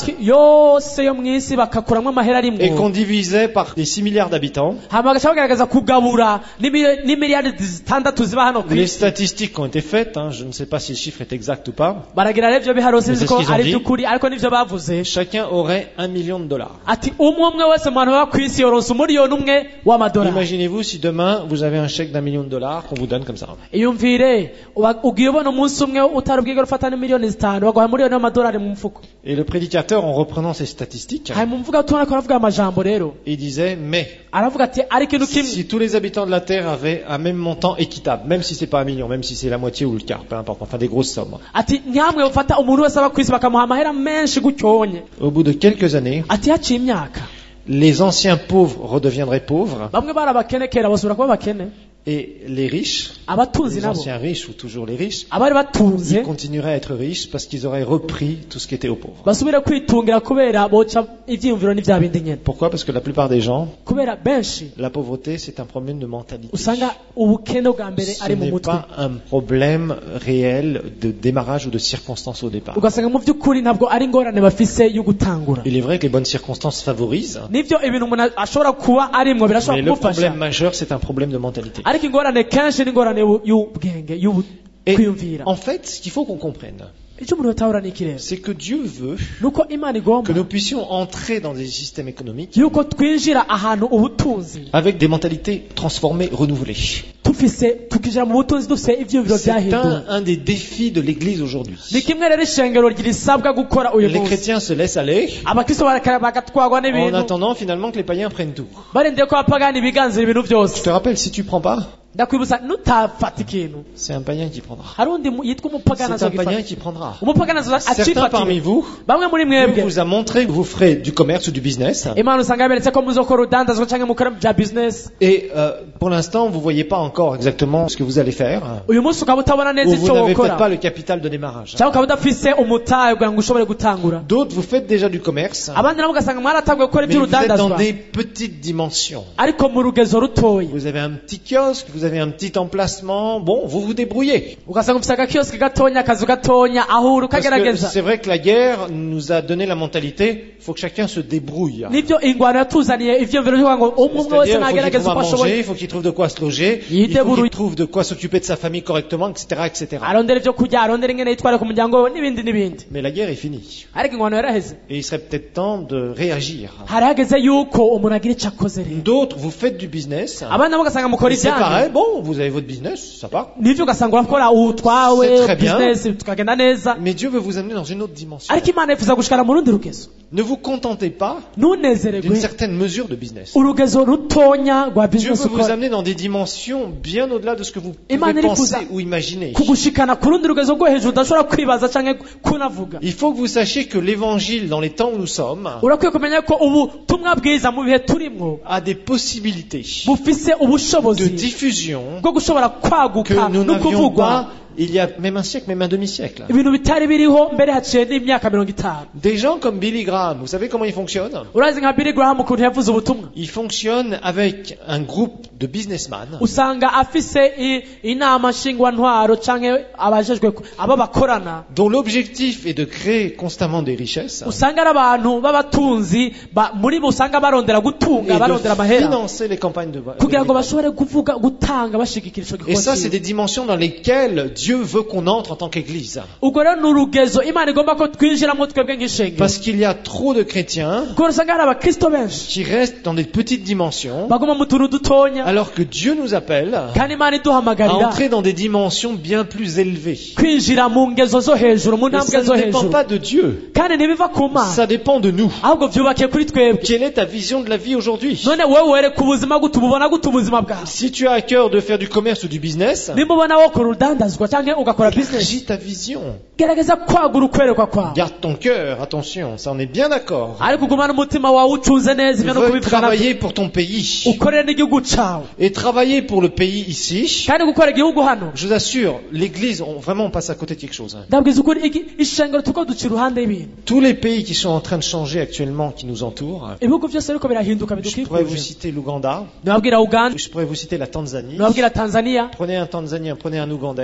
banki yose yo mw'isi bakakuramwo amahera et arimwo qu'on divisait par les six milliards d'habitants, hama bagaca bagaragaza kugabura n'imi- n'imiliyari zitandatu ziba hano les kw'isi statistiques ont été faites, hein, je ne sais pas si le chiffre est exact ou pas, baragira rero ivyo biharuro sinzi Mais ko c'est ce qu'ils ont ari dit. vy'ukuri ariko nivyo bavuze chacun aurait un million de dollars. ati umwe umwe wese mu bantu baba kw'isi yoronse umuriyoni umwe w'amadolari. Imaginez-vous si demain vous avez un chèque d'un million de dollars qu'on vous donne comme ça. iyumvire uba- ugiye ubona umunsi umwe utari ubwigera ufata n'imiliyoni zitanu baguha miliyoni y'amadolari mu mfuko Et le prédicateur, en reprenant ces statistiques, hanyuma umuvuga tubona ko aravuga amajambo rero il disait, mais aravuga ati ari ikintu kimwe si tous les habitants de la Terre avaient un même montant équitable, même si c'est pas un million, même si c'est la moitié ou le quart, peu importe, enfin des grosses sommes, ati ntihamwe ufata umuntu wese aba kw'isi bakamuha amahera menshi gutyonye au bout de quelques années, ati haciye imyaka les anciens pauvres redeviendraient pauvres bamwe bari abakene kera basubira kuba abakene et les riches, abatunzi les nabo anciens riches ou toujours les riches, abari batunze ils continueraient à être riches parce qu'ils auraient repris tout ce qui était aux pauvres. basubire kwitungira kubera boca ivyiyumviro n'ivya bindi nyene Pourquoi? Parce que la plupart des gens, kubera benshi la pauvreté, c'est un problème de mentalité. usanga ubukene bwa mbere Ce ari mu n'est mutwe pas un problème réel de démarrage ou de circonstances au départ. ugasanga mu vy'ukuri ntabwo ari ingorane bafise yo gutangura Il est vrai que les bonnes circonstances favorisent, nivyo ibintu umuntu ashobora kuba arimwo mais birashobora le kumufasha problème majeur, c'est un problème de mentalité. ariko ingorane kenshi ni ingorane y'u- y'ubwenge y'ubu- Et kwiyumvira en fait, ce qu'il faut qu'on comprenne, icyo umuntu atahura ni iki rero c'est que Dieu veut nuko imana que igomba nous puissions entrer dans des systèmes économiques yuko twinjira ahantu ubutunzi avec des mentalités transformées, renouvelées. tufise tukinjira mu butunzi dufise ivyiyumviro C'est vyahinduwe un, un des défis de l'Église aujourd'hui. ni kimwe rero ishengero risabwa gukora uyu Les munsi chrétiens se laissent aller abakristo barakara bagatwarwa en n'ibintu attendant finalement que les païens prennent tout. barindiriye ko abapagani biganzira ibintu Je byose te rappelle, si tu prends pas, ndakwibutsa nutafata ikintu c'est un païen qui prendra. hari undi mu- yitwa umupagani C'est un païen azogifata qui prendra. umupagani azoza Certains parmi acifatira vous, bamwe muri Dieu mwebwe vous a montré que vous ferez du commerce ou du business. imana usanga yaberetse ko muzokora urudandazwa canke mukora bya business Et euh, pour l'instant, vous voyez pas encore exactement ce que vous allez faire. uyu munsi ukaba utabona neza Ou icyo vous n'avez wokora peut-être pas le capital de démarrage. cyangwa ukaba udafise umutahe kugira ngo ushobore gutangura D'autres, vous faites déjà du commerce, abandi nabo ugasanga mwaratanguye gukora mais vous êtes dans iby'urudandazwa des petites dimensions. ariko mu rugezo rutoya Vous avez un petit kiosque, vous avez un petit emplacement, bon, vous vous débrouillez. ugasanga ufise agakiyosike gatonya akazu gatonya ahura Parce que ukagerageza c'est vrai que la guerre nous a donné la mentalité, il faut que chacun se débrouille. nivyo ingwano yatuzaniye ivyiyumviro vyo kugira ngo umwe umwe wese C'est-à-dire, il faut qu'il nagerageze trouve uko à ashoboye manger, il faut qu'il trouve de quoi se loger, Il il faut débrouille. qu'il trouve de quoi s'occuper de sa famille correctement, et cetera, et cetera. arondera ivyo kurya arondera ingene yitwara ku muryango we n'ibindi n'ibindi Mais la guerre est finie. ariko ingwano yaraheze Et il serait peut-être temps de réagir. hari hageze yuko umuntu agira ico akoze rero D'autres, vous faites du business. abandi nabo ugasanga mukora Et c'est pareil, ibyanyu bon, vous avez votre business, ça va. nivyo ugasanga urakora utwawe C'est très bien. business tukagenda neza Mais Dieu veut vous amener dans une autre dimension. ariko imana yifuza gushikana mu rundi rugezo Ne vous contentez pas ntunezererwe d'une certaine mesure de business. urugezo rutonya rwa Dieu business veut vous ukora amener dans des dimensions bien au-delà de ce que vous Imana pouvez irifuza penser ou imaginer. kugushikana ku rundi rugezo rwo hejuru udashobora kwibaza canke kunavuga Il faut que vous sachiez que l'évangile, dans les temps où nous sommes, urakwiye kumenya ko ubutumwa bwiza mu bihe turimwo a des possibilités bufise de ubushobozi diffusion bwo gushobora que kwaguka nous no n'avions kuvugwa pas il y a même un siècle, même un demi-siècle. ibintu bitari biriho mbere haciye n'imyaka mirongo itanu Des gens comme Billy Graham, vous savez comment il fonctionne? urazi nka Billy Graham ukuntu yavuze ubutumwa Il fonctionne avec un groupe de businessmen usanga afise i- inama nshingwantwaro canke abajejwe ku- abo bakorana dont l'objectif est de créer constamment des richesses usanga ari abantu b'abatunzi ba- muri bo usanga barondera gutunga et barondera de amahera financer les campagnes de, de kugira ngo campagne. bashobore kuvuga gutanga bashigikira ico Et ça, gikorwa c'est des dimensions dans lesquelles Dieu veut qu'on entre en tant qu'Église. ubwo rero ni urugezo imana igomba ko twinjiramo twebwe nk'ishengero Parce qu'il y a trop de chrétiens kuko usanga hari abakristo benshi qui restent dans des petites dimensions, baguma mu tuntu dutonya alors que Dieu nous appelle kandi imana à iduhamagarira entrer dans des dimensions bien plus élevées. kwinjira mu ngezo zo hejuru mu Et ça ntambwe zo ne dépend hejuru pas de Dieu, kandi ntibiva ku mana ça dépend de nous. ahubwo vyubakiye kuri twebwe Quelle est ta vision de la vie aujourd'hui? none wowe wereka ubuzima gute ububona gute ubuzima bwawe Si tu as à cœur de faire du commerce ou du business, nimba ubona wokora urudandazwa canke ugakora business élargis ta vision. gerageza kwagura ukwerekwa kwawe Garde ton cœur, attention, ça on est bien d'accord. ariko ugumana umutima wawe ucunze neza Tu ivyo no veux kubivugana travailler pour ton pays ukorere n'igihugu cawe et travailler pour le pays ici. kandi gukora igihugu hano Je vous assure, l'Église, on, vraiment on passe à côté de quelque chose. hein. ndabwiza ukuri iki- ishengero tuko duca iruhande y'ibintu Tous les pays qui sont en train de changer actuellement, qui nous entourent, ibihugu vyose ariko birahinduka je pourrais vous bidukikuje citer l'Ouganda, nababwira uganda je pourrais vous citer la Tanzanie. nababwira tanzania Prenez un Tanzanien, prenez un Ougandais.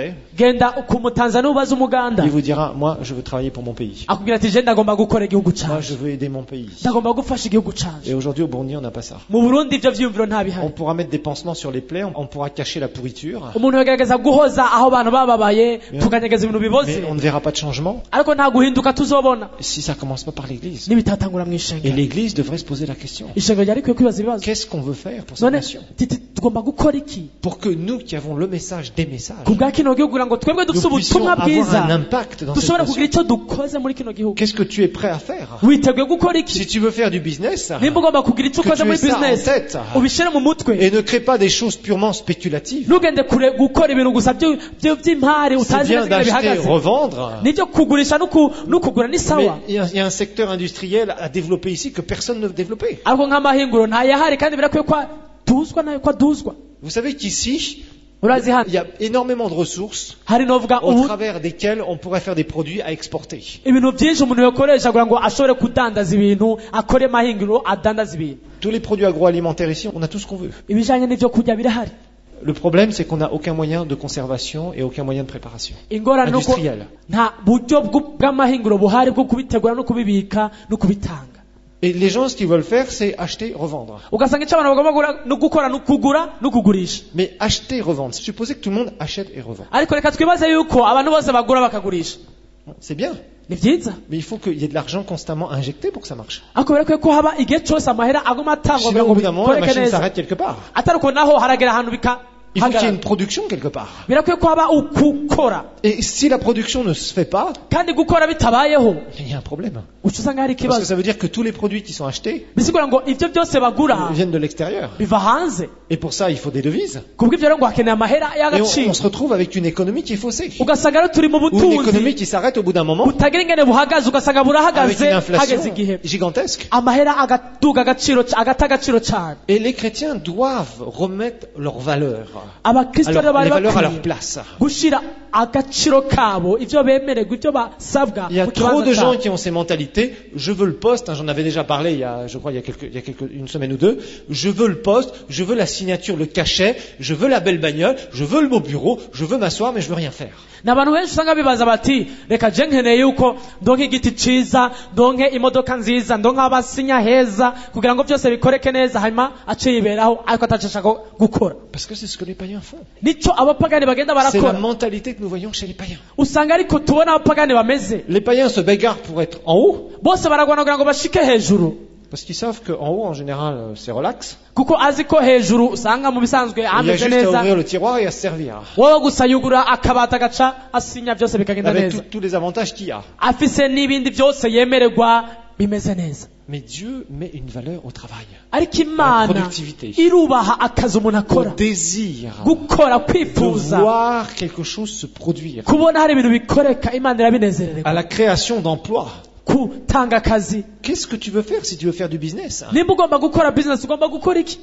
genda ku mutanzania ubaza umuganda Il vous dira, moi, je veux travailler pour mon pays. akubwira ati je ndagomba gukora igihugu Moi, canje je veux aider mon pays. ndagomba gufasha igihugu canje Et aujourd'hui, au Burundi, on n'a pas ça. mu Burundi ivyo vyiyumviro nta On bihari pourra mettre des pansements sur les plaies, on pourra cacher la pourriture, umuntu yagerageza guhoza aho abantu bababaye tukanyegeza ibintu biboze mais on ne verra pas de changement ariko nta guhinduka tuzobona si ça commence pas par l'Église. nibitatangura mu Et ishengero l'Église devrait se poser la question. ishengero ryari kwiye kwibaza ibibazo Qu'est-ce qu'on veut faire pour cette none nation? titi tugomba gukora iki Pour que nous qui avons le message des messages, ku bwa kino gihugu kugira ngo twebwe nous dufite puissions ubutumwa avoir bwiza un impact dans cette dushobora kugira nation. icyo dukoze muri kino gihugu Qu'est-ce que tu es prêt à faire? witeguye gukora iki Si tu veux faire du business, nimba ugomba kugira icyo que ukoze tu muri aies ça en business tête ubishyire mu mutwe et ne crée pas des choses purement spéculatives. ntugende kure gukora ibintu gusa byo- byo- by'impari C'est utazi bien neza ingene d'acheter, bihagaze revendre, nibyo kugurisha no ku- no kugura ni mais sawa il y, a, il y a un secteur industriel à développer ici que personne ne veut développer. ariko nk'amahinguro ntayahari kandi birakwiye ko duzwa nayo ko duzwa Vous savez qu'ici, urazi hano il y a énormément de ressources hari novuga au ubu travers desquelles on pourrait faire des produits à exporter. ibintu byinshi umuntu yakoresha kugira ngo ashobore kudandaza ibintu akore amahinguro adandaza ibintu Tous les produits agroalimentaires ici, on a tout ce qu'on veut. ibijanye n'ivyo kurya birahari Le problème, c'est qu'on n'a aucun moyen de conservation et aucun moyen de préparation. ingorane nuko Industriel. nta buryo bw- bw'amahinguro buhari bwo kubitegura no kubibika no kubitanga Et les gens, ce qu'ils veulent faire, c'est acheter, revendre. ugasanga icyo abantu bagomba gukora no gukora no kugura no kugurisha Mais acheter, revendre, supposez que tout le monde achète et revend. ariko reka twibaze yuko abantu bose bagura bakagurisha C'est bien, ni vyiza mais il faut qu'il y ait de l'argent constamment injecté pour que ça marche. ariko birakwiye ko haba igihe cyose amahera aguma atangwa kugira Sinon, au ngo bout d'un moment, la bikoreke machine neza s'arrête quelque part. atari uko naho haragera ahantu bika Il faut qu'il y ait hagarara une production quelque part. birakwiye ko haba ukukora Et si la production ne se fait pas, kandi gukora bitabayeho il y a un problème. uca usanga hari Parce que ikibazo ça veut dire que tous les produits qui sont achetés bisigura ngo ivyo byose bagura viennent de l'extérieur. biva hanze Et pour ça, il faut des devises. kubw'ivyo rero ngo hakeneye amahera Et on, y'agaciro on se retrouve avec une économie qui est faussée. ugasanga rero turi mu Ou une économie butunzi qui s'arrête au bout d'un moment butagira ingene buhagaze ugasanga avec burahagaze une hageze inflation igihe gigantesque. amahera agaduga agaciro agata agaciro cyane Et les chrétiens doivent remettre leurs valeurs, abakristo rero alors, bari les valeurs à leur bakwiye place. gushira agaciro kabo ivyo bemererwa ivyo basabwa Il y a mu trop de kibanza gens cyabo. qui ont ces mentalités. Je veux le poste. Hein, j'en avais déjà parlé il y a, je crois, il y a, quelques, il y a quelques, une semaine ou deux. Je veux le poste. Je veux la signature, le cachet. Je veux la belle bagnole. Je veux le beau bureau. Je veux m'asseoir, mais je veux rien faire. ni abantu benshi usanga bibaza bati reka je nkeneye yuko ndonke igiti ciza ndonke imodoka nziza ndonke abasinya heza kugira ngo byose bikoreke neza hanyuma ace yiberaho ariko atacashaka gukora Parce que c'est ce que les païens font. nico abapagani bagenda C'est la barakora mentalité que nous voyons chez les païens. usanga ariko tubona abapagani bameze Les païens se bagarrent pour être en haut, bose baragwana kugira ngo bashike hejuru parce qu'ils savent qu'en haut, en général, euh, c'est relax. kuko azi ko hejuru usanga mu bisanzwe Il y a hameze juste à neza ouvrir le tiroir et à se servir. wowe gusa yugura akabati agaca asinya byose bikagenda Avec neza tout- tous les avantages qu'il y a. afise n'ibindi byose yemererwa bimeze neza Mais Dieu met une valeur au travail, ariko imana productivité. irubaha akazi umuntu au akora désir gukora de kwifuza voir quelque chose se produire, kubona hari ibintu bikoreka imana irabinezererwa à la création d'emplois. gutanga akazi Qu'est-ce que tu veux faire si tu veux faire du business? nimba ugomba gukora business ugomba gukora iki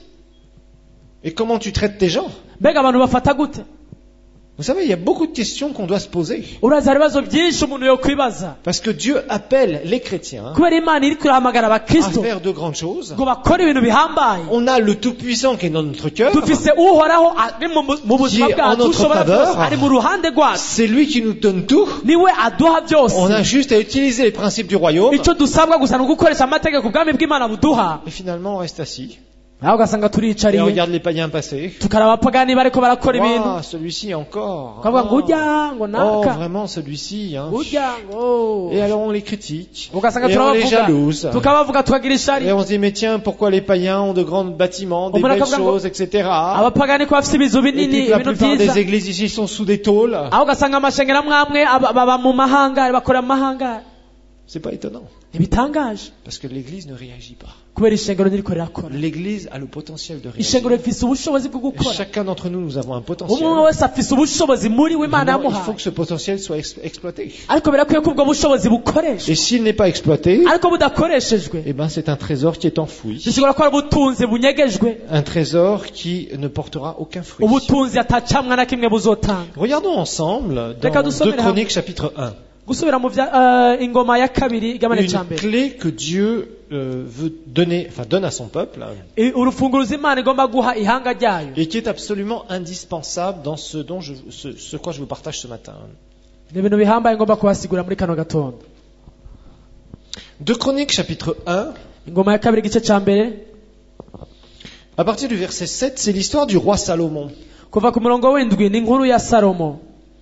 Et comment tu traites tes gens? mbega abantu bafata gute Vous savez, il y a beaucoup de questions qu'on doit se poser. uraza hari ibibazo byinshi umuntu yokwibaza Parce que Dieu appelle les chrétiens kubera imana iri kurahamagara à abakristo faire de grandes choses. ngo bakore ibintu bihambaye On a le Tout-Puissant qui est dans notre cœur. dufise uhoraho ari mu mu buzima Qui est en bwacu notre ushobora faveur. byose ari mu ruhande rwacu C'est lui qui nous donne tout. niwe aduha byose On a juste à utiliser les principes du royaume. icyo dusabwa gusa ni ugukoresha amategeko ubwami bw'imana buduha Et finalement, on reste assis. nawe ugasanga Et on turiyicariye regarde les païens passer. tukaraba abapagani bariko barakora ibintu Wow, celui-ci encore. ukavuga ngo Oh, ujya ngo oh, naka vraiment, celui-ci. Hein. ujya ngo Et alors on les critique. ugasanga Et on les turabavuga jalouse. tukabavuga tukagira ishari Et on se dit, mais tiens, pourquoi les païens ont de grands bâtiments, des Umuntu belles akavuga ngo, choses, et cetera. abapagani ko bafise ibizu Et binini puis que la ibintu plupart byiza des églises ici sont sous des tôles. aho ugasanga amashengero amwe amwe aba- baba mu mahanga bakorera mu mahanga C'est pas étonnant. ntibitangaje Parce que l'église ne réagit pas. kubera ishengero ntiriko rirakora L'église a le potentiel de réagir. ishengero rifise ubushobozi bwo Et gukora chacun d'entre nous, nous avons un potentiel. umwe wese afise ubushobozi muri we imana Maintenant, il faut yamuhaye que ce potentiel soit ex- exploité. ariko birakwiye ko ubwo bushobozi bukoreshwa Et s'il n'est pas exploité, ariko budakoreshejwe eh ben, c'est un trésor qui est enfoui. bisigura ko ari ubutunzi bunyegejwe Un trésor qui ne portera aucun fruit. ubutunzi atacamwa na kimwe buzotanga Regardons ensemble Reka dans dusomere deux hamwe. Chroniques chapitre un. gusubira mu bya eh, ingoma ya kabiri igamane Une ca mbere clé que Dieu euh, veut donner, enfin donne à son peuple, I- urufunguruzo imana igomba guha ihanga ryayo et qui est absolument indispensable dans ce dont je, ce, ce quoi je vous partage ce matin. ni ibintu bihambaye ngomba kubasigura muri kano gatondo. Deux Chroniques chapitre un, Ingoma ya kabiri igice ca mbere à partir du verset sept, c'est l'histoire du roi Salomon. kuva ku murongo w'indwi ni inkuru ya Salomo.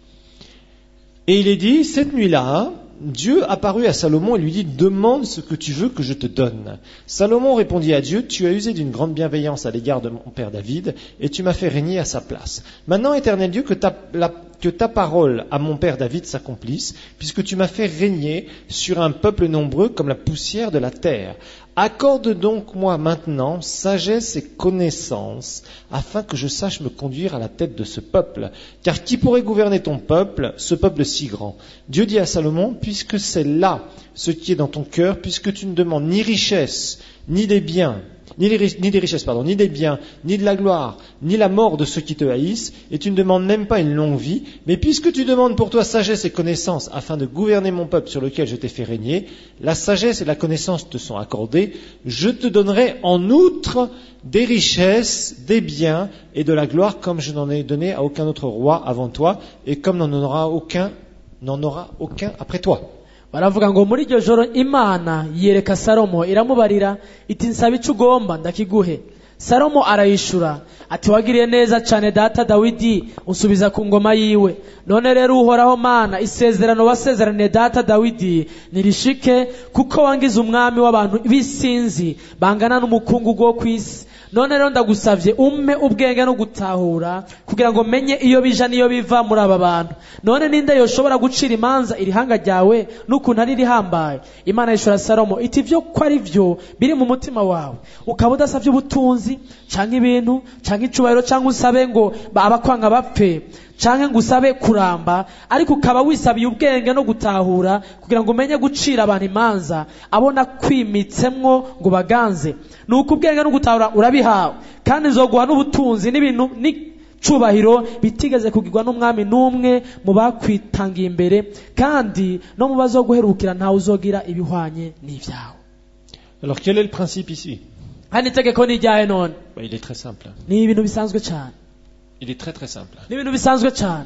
Et il est dit, cette nuit-là, Dieu apparut à Salomon et lui dit, demande ce que tu veux que je te donne. Salomon répondit à Dieu, tu as usé d'une grande bienveillance à l'égard de mon père David, et tu m'as fait régner à sa place. Maintenant, éternel Dieu, que ta, la, que ta parole à mon père David s'accomplisse, puisque tu m'as fait régner sur un peuple nombreux comme la poussière de la terre. Accorde donc moi maintenant sagesse et connaissance, afin que je sache me conduire à la tête de ce peuple. Car qui pourrait gouverner ton peuple, ce peuple si grand? Dieu dit à Salomon, puisque c'est là ce qui est dans ton cœur, puisque tu ne demandes ni richesse, ni des biens, ni les, ri- ni des richesses, pardon, ni des biens, ni de la gloire, ni la mort de ceux qui te haïssent, et tu ne demandes même pas une longue vie, mais puisque tu demandes pour toi sagesse et connaissance afin de gouverner mon peuple sur lequel je t'ai fait régner, la sagesse et la connaissance te sont accordées, je te donnerai en outre des richesses, des biens et de la gloire comme je n'en ai donné à aucun autre roi avant toi, et comme n'en aura aucun, n'en aura aucun après toi. baravuga ngo muri iryo joro imana yereka Salomo iramubarira iti nsaba ico ugomba ndakiguhe. Salomo arayishura ati wagiriye neza cane data Dawidi unsubiza ku ngoma yiwe. None rero uhoraho mana isezerano wasezeraniye data Dawidi nirishike, kuko wangize umwami w'abantu b'isinzi bangana n'umukungugu wo kw'isi. None rero ndagusavye umpe ubwenge no gutahura kugira ngo menye iyo bija niyo biva muri aba bantu. None ninde yoshobora gucira imanza iri hanga ryawe n'ukuntu ari rihambaye? Imana yishura Salomo iti vyo ko ari vyo biri mu mutima wawe, ukaba udasavye ubutunzi canke ibintu canke icubahiro canke usabe ngo abakwanga bapfe canke ngo usabe kuramba, ariko ukaba wisabiye ubwenge no gutahura kugira ngo umenye gucira abantu imanza abona kwimitsemwo ngo baganze. Nuko ubwenge no gutahura urabihawe, kandi nzoguha n'ubutunzi n'ibintu n'icubahiro bitigeze kugirwa n'umwami n'umwe mu bakwitangiye imbere, kandi no mu bazoguherukira ntawe uzogira ibihwanye n'ivyawe. Alors quel est le principe ici? Hano itegeko ni iryahe none? Ben, il est très simple. Ni ibintu bisanzwe cane, Il est très très simple. ni ibintu bisanzwe cane.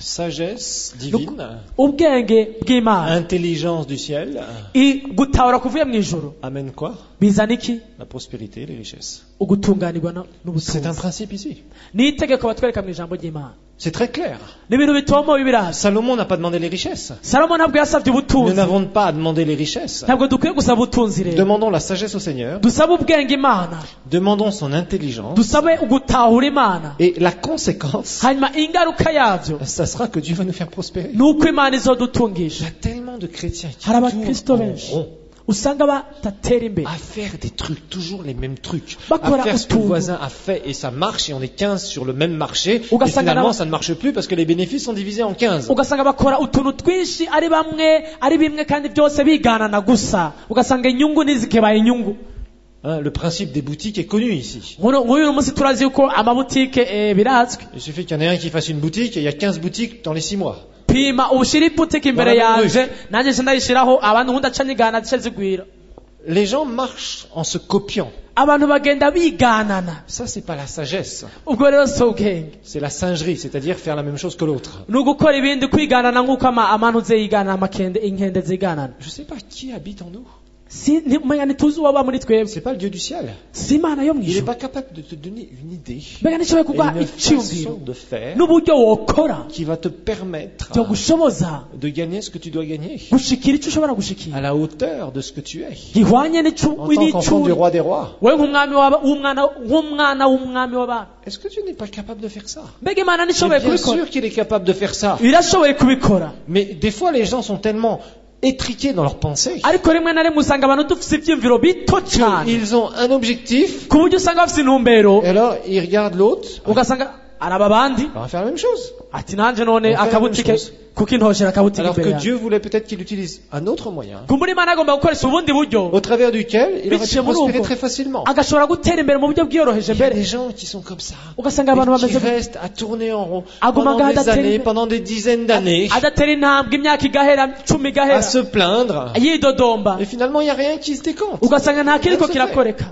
Sagesse divine, Ubwenge bw'Imana, intelligence du ciel, i gutahura kuvuye mu ijuru amène quoi? bizana iki? La prospérité, les richesses. Ugutunganirwa na- C'est un n'ubutunzi. principe ici. Ni itegeko batwereka mu ijambo ry'Imana. C'est très clair. Ni ibintu bitomoye biraza. Salomon n'a pas demandé les richesses. Salomo ntabwo yasabye Nous ubutunzi, n'avons pas à demander les richesses. ntabwo dukwiye gusaba ubutunzi rero. Demandons la sagesse au Seigneur, Dusabe ubwenge Imana, demandons son intelligence, dusabe ugutahura Imana, et la conséquence, hanyuma ingaruka yavyo ça sera que Dieu va nous faire prospérer. ni uko Imana Il y izodutungisha. a tellement de chrétiens qui Hari abakristo tournent en benshi rond, usanga batatera imbere, à faire des trucs, toujours les mêmes trucs, Bakora à faire ce que le utuntu. voisin a fait et ça marche et on est quinze sur le même marché et Ugasanga finalement nabo- ça ne marche plus parce que les bénéfices sont divisés en quinze. ugasanga bakora utuntu twinshi ari bamwe ari bimwe kandi byose biganana gusa, ugasanga inyungu ntizikebaye inyungu. Hein, le principe des boutiques est connu ici. Nk'uyu nk'uyu munsi turazi yuko amabutike eh, birazwi. Il suffit qu'il y en ait un qui fasse une boutique et il y a quinze boutiques dans les six mois. Pima ushira ibutike imbere Voilà, yanje nanjye nce ndayishiraho abantu nkunda aca nyigana zice zigwira. Les gens marchent en se copiant. Abantu bagenda biganana. Ça, c'est pas la sagesse. Ubwo rero si ubwenge, C'est la singerie, c'est-à-dire faire la même chose que l'autre. ni ugukora ibindi kwiganana nk'uko ama- amanu ze yiganana, amakende inkende ziganana. Je sais pas qui habite en nous. Si ni- umenya ntituzi uwaba muri twebwe, C'est pas le Dieu du ciel. si Imana yo Il n'est mwijuru. pas capable de te donner une idée Mbega nishoboye et kuguha une icyumviro façon de faire n'uburyo wokora qui va te permettre byo gushoboza de gagner ce que tu dois gagner gushikira icyo ushobora à gushikira la hauteur de ce que tu es. gihwanye n'icu- En tant qu'enfant du n'icuri roi des rois. we nk'umwami w'aba- w'umwana nk'umwana w'umwami w'abana. Est-ce que Dieu n'est pas capable de faire ça? Mbega Imana Mais nishoboye bien kubikora, sûr qu'il est capable de faire ça. irashoboye kubikora. Mais des fois, les gens sont tellement étriqués dans leurs pensées. Ariko rimwe na rimwe usanga abantu dufite ibyiyumviro bito cyane Ils ont un objectif, ku buryo usanga bafite intumbero et alors ils regardent l'autre, ugasanga araba abandi on va faire la même chose. ati nanje none On fait la akabutike même chose. kuko intoshera akabutike Alors que imbere Dieu voulait peut-être qu'il utilise un autre moyen, kumbura imana agomba gukoresha ubundi buryo au travers duquel il aurait pu biciye muri prospérer ubwo très facilement. agashobora gutera imbere mu buryo bwiyoroheje Il y a mbere des gens qui sont comme ça, ugasanga abantu et qui bameze gutya. restent à tourner en rond Aguma pendant des agahadatera années, imbere. pendant des dizaines d'années, adatera intambwe imyaka igahera cumi à igahera se plaindre, yidodomba et finalement il n'y a rien qui se décompte. ugasanga nta kiriko Rien se fait. kirakoreka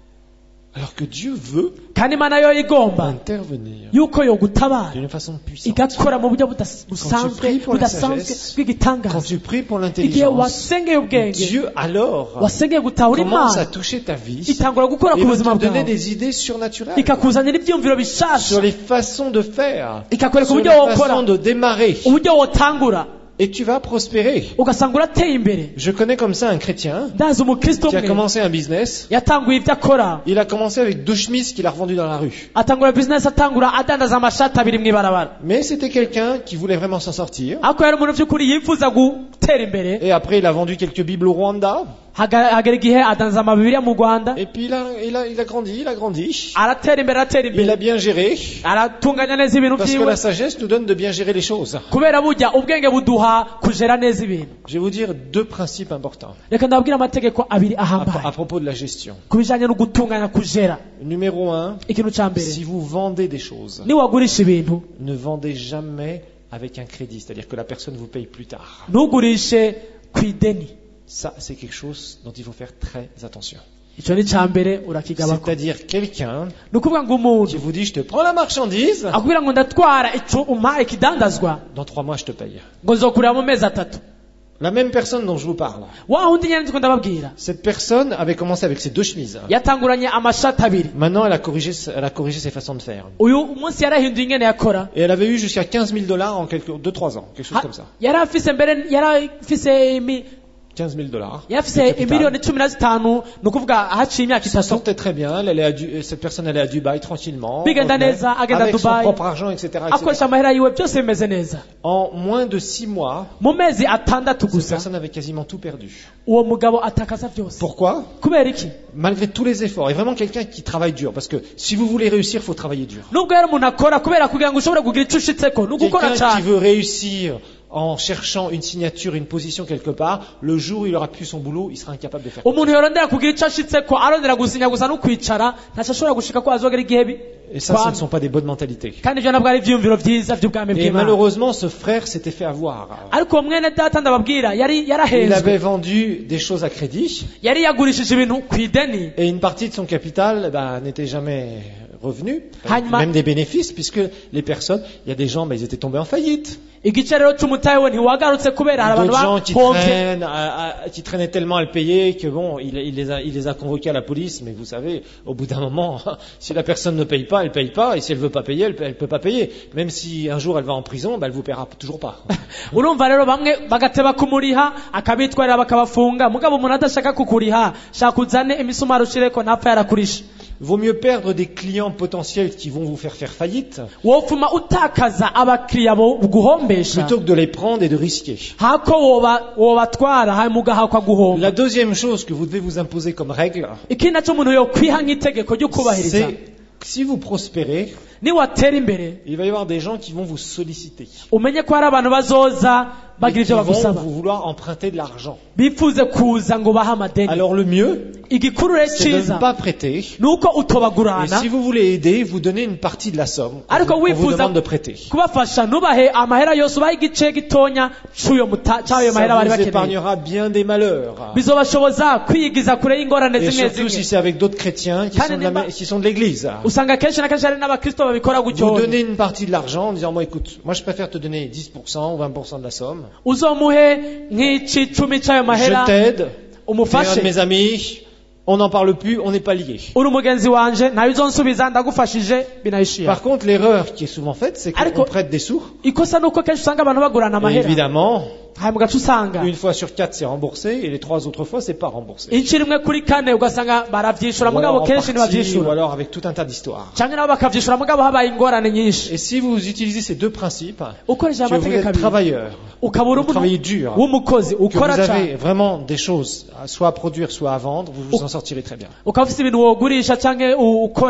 Alors que Dieu veut kandi imana yo igomba intervenir yuko yo gutabara d'une façon puissante. igakora mu buryo budas- pries busanzwe pour la budasanzwe sagesse, Quand bw'igitangaza tu pries pour igihe l'intelligence, wasengeye ubwenge Dieu alors wasengeye gutahura commence à imana toucher ta vie itangura gukora et ku va buzima te donner bwawe des idées surnaturelles ikakuzanira ibyiyumviro sur bishasha les façons de faire, ikakwereka sur les uburyo wokora façons de démarrer, uburyo wotangura et tu vas prospérer. ugasanga urateye imbere Je connais comme ça un chrétien ndazi umukristo qui a umwe commencé un business. yatanguye ibyo akora Il a commencé avec deux chemises qu'il a revendues dans la rue. atangura bizinesi atangura adandaza amashati abiri mu ibarabara Mais c'était quelqu'un qui voulait vraiment s'en sortir. ariko yari umuntu by'ukuri yifuza gutera imbere Et après, il a vendu quelques bibles au Rwanda. Haga- hagera igihe adandaza amabibiriya mu rwanda Et puis il a, il a, il a grandi, il a grandi. aratera imbere aratera Il a imbere bien géré. aratunganya neza ibintu Parce que byiwe la sagesse nous donne de bien gérer les choses. kubera burya ubwenge buduha kujera neza ibintu Je vais vous dire deux principes importants reka ndababwire amategeko abiri à, ahambaye à propos de la gestion. ku bijanye no gutunganya kujera Numéro un, ikintu ca mbere si vous vendez des choses, niwagurisha ibintu ne vendez jamais avec un crédit, c'est-à-dire que la personne vous paye plus tard. ntugurishe ku ideni Ça, c'est quelque chose dont il faut faire très attention. ico ni ca mbere urakigabako C'est-à-dire quelqu'un ni ukuvuga ngo qui umuntu vous dit, je te prends la marchandise, akubwira ngo ndatwara ico umpaye ikidandazwa dans trois mois je te paye. ngo nzokurira mu mezi atatu La même personne dont je vous parle, wa wundi nyene ndiko ndababwira cette personne avait commencé avec ses deux chemises. yatanguranye amashati abiri Maintenant, elle a corrigé, elle a corrigé ses façons de faire. uyu munsi yarahinduye ingene yakora Et elle avait eu jusqu'à quinze mille dollars en quelques, deux, trois ans, quelque chose Ha- comme ça. yari afise mbere yari afise imi- quinze mille dollars. yari afise imiliyoni cumi na zitanu ni ukuvuga haciye imyaka Ça itatu sortait très bien. Elle allait à Du- cette personne allait à Dubaï tranquillement. Bigenda revenait neza, agenda avec son Dubaï. propre argent, et cetera, et akoresha cetera. amahera yiwe byose bimeze neza En moins de six mois, mu mezi atandatu cette gusa personne avait quasiment tout perdu. uwo mugabo atakaza byose Pourquoi? kubera iki Malgré tous les efforts. Et vraiment quelqu'un qui travaille dur. Parce que si vous voulez réussir, il faut travailler dur. nubwo yari umuntu akora kubera kugira ngo ushobore kugira icyo ushitseko ni ugukora Quelqu'un qui cyane veut réussir en cherchant une signature, une position quelque part, le jour où il aura plus son boulot, il sera incapable de faire. umuntu yorondera kugira icyo ashitseko arondera gusinya gusa no kwicara ntacyo ashobora gushika ko azogera igihe bi Et ça, ce ne kwame. sont pas des bonnes mentalités. kandi ibyo nabwo ari ibyiyumviro byiza by'ubwami Et bw'imana malheureusement, ce frère s'était fait avoir. ariko uwo mwene data ndababwira yari Il yarahenzwe avait vendu des choses à crédit yari yagurishije ibintu ku ideni et une partie de son capital bah, n'était jamais revenue, Hanyuma- même des bénéfices, puisque les personnes, il y a des gens, bah, ils étaient tombés en faillite. igice rero c'umutahe we ntiwagarutse kubera hari abantu D'autres gens qui bahombye traînent, à- à- qui traînaient tellement à le payer que bon, il, il les a, il les a convoqués à la police, mais vous savez, au bout d'un moment, si la personne ne paye pas, elle paye pas, et si elle veut pas payer, elle, peut- elle peut pas payer. Même si un jour elle va en prison, bah, elle vous paiera toujours pas. urumva rero bamwe bagateba kumuriha akabitwarira bakabafunga mugabo umuntu adashaka kukuriha shaka uzane imisumari ushireko ntapfa yarakurisha Vaut mieux perdre des clients potentiels qui vont vous faire faire faillite, wofuma utakaza abakiriya bo guhombesha plutôt que de les prendre et de risquer. hako woba wobatwara hanyuma ugahakwa guhomba La deuxième chose que vous devez vous imposer comme règle, ikindi naco umuntu yokwiha nk'itegeko ryo kubahiriza c'est si vous prospérez, niwatera imbere il va y avoir des gens qui vont vous solliciter, umenye ko hari abantu bazoza et bagira qui ivyo vont bagusaba vous vouloir emprunter de l'argent. bifuze kuza ngo bahe amadeni Alors le mieux, igikuru rero c'est de ne ciza pas prêter. nuko Et utobagurana si vous voulez aider, vous donnez une partie de la somme qu'on ariko vous, qu'on vous wifuza demande de prêter. kubafasha nubahe amahera yose ubahe igice gitonya c'uyo muta c'ayo mahera Ça bari vous bakeneye épargnera bien des malheurs. bizobashoboza kwiyigiza kure y'ingorane Et zimwe surtout si zimwe c'est avec d'autres chrétiens qui Kandi sont de la- nimba- qui sont de l'église. usanga kenshi na kenshi hari n'abakristo babikora Vous gutyo donnez une partie de l'argent en disant, moi écoute, moi je préfère te donner dix pour cent ou vingt pour cent de la somme. uzomuhe nk'icicumi c'ayo Je mahera t'aide, t'es un de umufashe mes amis, on n'en parle plus, on n'est pas liés. uri umugenzi wanje nayo uzonsubiza ndagufashije binayishira Par contre, l'erreur qui est souvent faite, c'est qu'on Ariko- prête des sous. ikosa nuko kenshi usanga abantu bagurana Et amahera évidemment, hanyuma ugaca usanga une fois sur quatre, c'est remboursé, et les trois autres fois, c'est pas remboursé. inciro imwe kuri kane ugasanga baravyishura Ou mugabo alors, en kenshi partie, ou ntibavyishura alors avec tout un tas d'histoires. canke nabo bakavyishura mugabo habaye ingorane nyinshi Et si vous utilisez ces deux principes, ukoresheje que vous amategeko êtes abiri travailleur, ukabura vous travaillez umuntu dur, w'umukozi que ukora vous avez cane vraiment des choses, à- soit à produire, soit à vendre, vous vous en sortirez très bien. ukaba ufise ibintu wogurisha canke u- ukora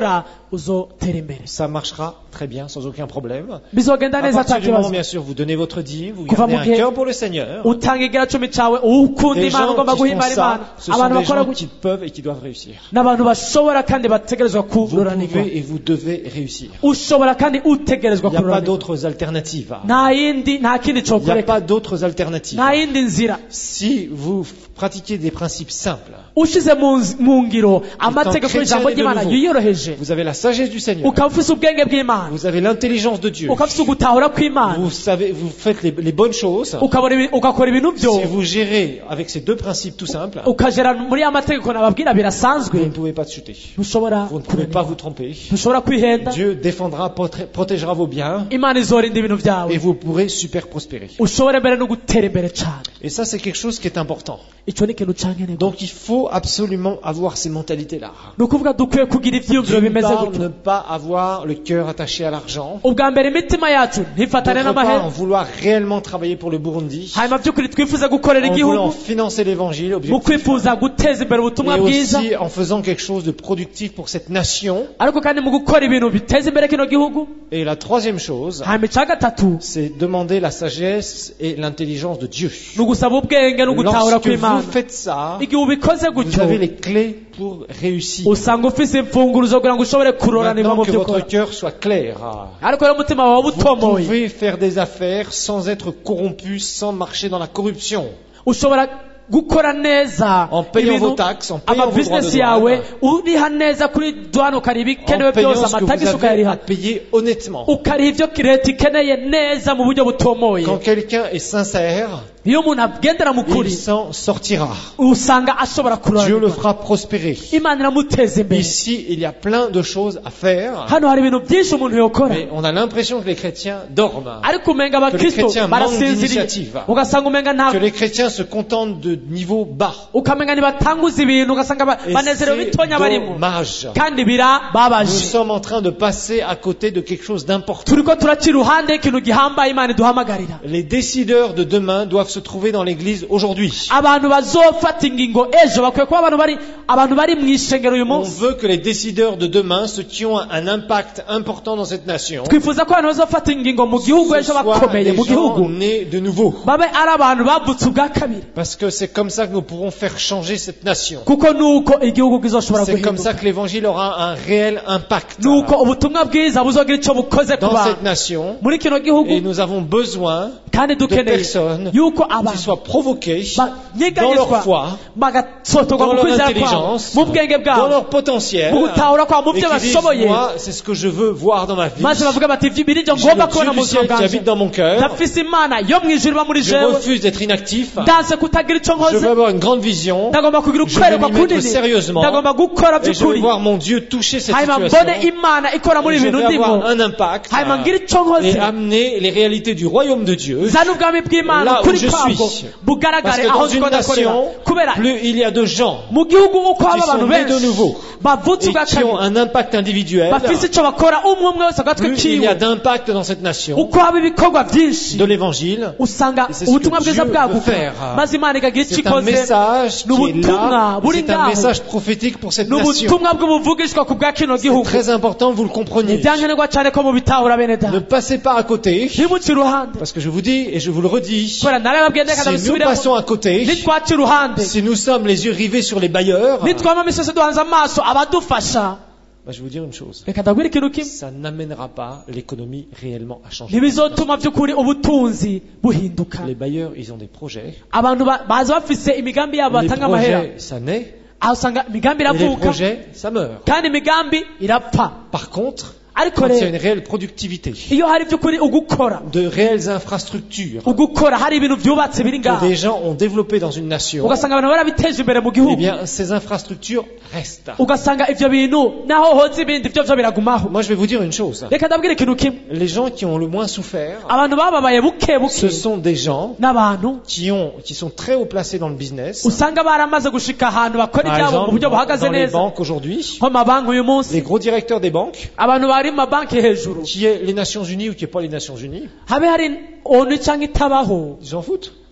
uzotera imbere Ça marchera très bien, sans aucun problème. bizogenda À neza partir ata du moment, kibazo bien sûr, vous donnez votre dîme, vous Kuva gardez mu un gihe cœur pour le Seigneur. utanga igicumi cawe ukunda Des imana gens ugomba qui font guhimbara imana ça, ce sont abantu des bakora gens gutya qui peuvent et qui doivent réussir. n'abantu bashobora kandi bategerezwa Vous kuroranirwa pouvez et vous devez réussir. ushobora kandi utegerezwa Il n'y a pas kuroranirwa d'autres alternatives. nta yindi nta kindi Il n'y a cokureka pas d'autres alternatives. nta yindi nzira Si vous pratiquez des principes simples, ushize mu nz- mu ngiro amategeko chrétien y'ijambo de ry'imana nouveau. yiyoroheje vous avez la sagesse du Seigneur, ukaba ufise ubwenge bw'imana vous avez l'intelligence de Dieu, ukaba ufise ugutahura kw'imana vous savez, vous faites les, les bonnes choses. ukabona ibi- ugakora ibintu byo Si vous gérez avec ces deux principes tout simples, ukagera muri ya mategeko nababwira birasanzwe vous ne pouvez pas chuter. ntushobora Vous ne pouvez pas kunanirwa vous tromper. ntushobora kwihenda Dieu défendra, proté- protégera vos biens imana izorinda ibintu et byawe vous pourrez super prospérer. ushobore mbere no gutera imbere cyane Et ça, c'est quelque chose qui est important. icyo ni ikintu cankenerwa Donc, il faut absolument avoir ces mentalités-là. ni ukuvuga dukwiye kugira ivyiyumviro D'une bimeze part, gutyo ne pas avoir le cœur attaché à l'argent. ubwa mbere imitima yacu ntifatane D'autre part, n'amahera vouloir réellement travailler pour le Burundi. hanyuma by'ukuri twifuza gukorera En igihugu voulant financer l'évangile, mu objectif. kwifuza guteza imbere ubutumwa Et bwiza aussi en faisant quelque chose de productif pour cette nation. ariko kandi mu gukora ibintu biteza imbere kino gihugu Et la troisième chose, hanyuma icya gatatu c'est demander la sagesse et l'intelligence de Dieu. ni ugusaba ubwenge no gutahura Lorsque kw'imana vous faites ça, igihe ubikoze vous gutyo avez les clés pour réussir. usanga ufise imfunguruzo kugira ngo ushobore kuroranirwa Maintenant mu que byo votre ukora cœur soit clair, ariko rero umutima wawe vous utomoye pouvez faire des affaires sans être corrompu, sans marcher dans la corruption. ushobora gukora neza En payant ibintu, vos taxes, en payant vos amabusinesi droits de yawe douane. uriha neza kuri duhano ukariha ibikenewe En byose payant ce que vous amatagisi avez à ukayariha payer honnêtement. ukariha ibyo leta ikeneye neza mu buryo butomoye Quand quelqu'un est sincère, iyo umuntu agendera mu il kuri s'en sortira. usanga ashobora Dieu le kuroranirwa fera prospérer. imana iramuteza imbere Ici, il y a plein de choses à faire, hano hari ibintu byinshi umuntu yokora mais on a l'impression que les chrétiens dorment, ariko umenga abakristo chrétiens manquent barasinziriye d'initiative. ugasanga umenga que nta les chrétiens se contentent de niveau bas. ukamenga ntibatanguza ibintu ugasanga ba- Et banezerewe c'est bitonya barimo dommage. kandi Nous birababaje sommes en train de passer à côté de quelque chose d'important. turiko turaca iruhande y'ikintu gihambaye imana iduhamagarira Les décideurs de demain doivent se trouver dans l'église aujourd'hui. abantu bazofata ingingo ejo bakwiye kuba abantu bari abantu bari mu ishengero uyu On munsi veut que les décideurs de demain, ceux qui ont un impact important dans cette nation, twifuza ko abantu bazofata ingingo mu gihugu ce ejo soient bakomeye des mu gens gihugu nés de nouveau. babe ari abantu bavutse ubwa kabiri Parce que c'est comme ça que nous pourrons faire changer cette nation. kuko nuko igihugu kizoshobora C'est comme ça guhinduka que l'évangile aura un réel impact nuko ubutumwa bwiza buzogira icyo bukoze ku dans bantu cette nation. muri kino gihugu Et nous avons besoin kandi de dukeneye personnes yuko qui abantu soient provoquées dans leur banyeganyezwa foi, bagasotorwa dans mu leur kwizera kwabo intelligence, mu bwenge dans bwabo leur potentiel, mu gutahura kwabo mu et byo qui disent, bashoboye moi, c'est ce que je veux voir dans ma vie. maze bavuga bati "Ivyo biri byo J'ai ngomba le kubona Dieu mu du buzima ciel qui bwanjye habite dans mon cœur. ndafise imana yo mu ijuru iba muri Je jewe refuse d'être inactif. ndanse kutagira icyo Je veux nkoze avoir une grande vision. ndagomba kugira Je vais ukwerekwa m'y mettre kunini sérieusement. ndagomba gukora Et je veux by'ukuri voir mon Dieu toucher cette hanyuma mbone situation. imana ikora muri Et je ibintu vais ndimo avoir un impact hanyuma ngira icyo nkoze et amener les réalités du royaume de Dieu. zana ubwami bw'imana Là où ukuri je kwabwo suis. Parce bugaragare que aho dans une twodakorera nation, kubera plus il y a de gens mu gihugu uko haba qui sont abantu nés de benshi nouveau bavutse et ubwa qui ont kabiri un impact individuel, bafise icyo bakora umwe umwe wese agatwe plus il y a kiwe d'impact dans cette nation uko haba ibikorwa byinshi de l'évangile. usanga Et c'est ce ubutumwa que bwiza Dieu bwaguka veut faire. maze imana ikagira icyo C'est un ikoze message qui est n'ubutumwa là. buri C'est un ngaho message prophétique pour cette ni nation. ubutumwa bw'ubuvugishwa ku bwa kino C'est gihugu très important que vous le compreniez. ibyankenerwa cyane ko mubitahura bene Ne data passez pas à côté, ntimuce iruhande parce que je vous dis et je vous le redis, kubera narababwiye ndeka si nous ndabisubiremo passons à côté, nitwaca iruhande si nous sommes les yeux rivés sur les bailleurs, nitwama imisose duhanze amaso abadufasha bah, je vais vous dire une chose, reka ndabwire ikintu kimwe ça n'amènera pas l'économie réellement à changer. ntibizotuma by'ukuri ubutunzi buhinduka Les bailleurs, ils ont des projets. abantu ba- baza bafise imigambi yabo Les batanga amahera projets, ça naît, aho usanga imigambi et les iravuka projets, ça meurt. kandi imigambi irapfa Par contre, ariko quand il y a rero une réelle productivité, iyo hari by'ukuri ugukora de réelles infrastructures ugukora hari ibintu byubatse biri que ngaho des gens ont développé dans une nation, ugasanga abantu barabiteje imbere mu eh gihugu bien, ces infrastructures restent. ugasanga ivyo bintu naho hoze ibindi byo byo biragumaho Moi, je vais vous dire une chose. reka ndabwire ikintu kimwe Les gens qui ont le moins souffert, abantu bababaye buke buke ce sont des gens n'abantu qui ont, qui sont très haut placés dans le business. usanga baramaze gushika ahantu bakora Par ibyabo mu exemple, buryo dans, buhagaze dans les neza banques aujourd'hui, nko mabanki uyu munsi les gros directeurs des banques, abantu bari mu mabanki hejuru qui est les Nations Unies ou qui est pas les Nations Unies, habe hari onu cyangwa itabaho ils s'en foutent.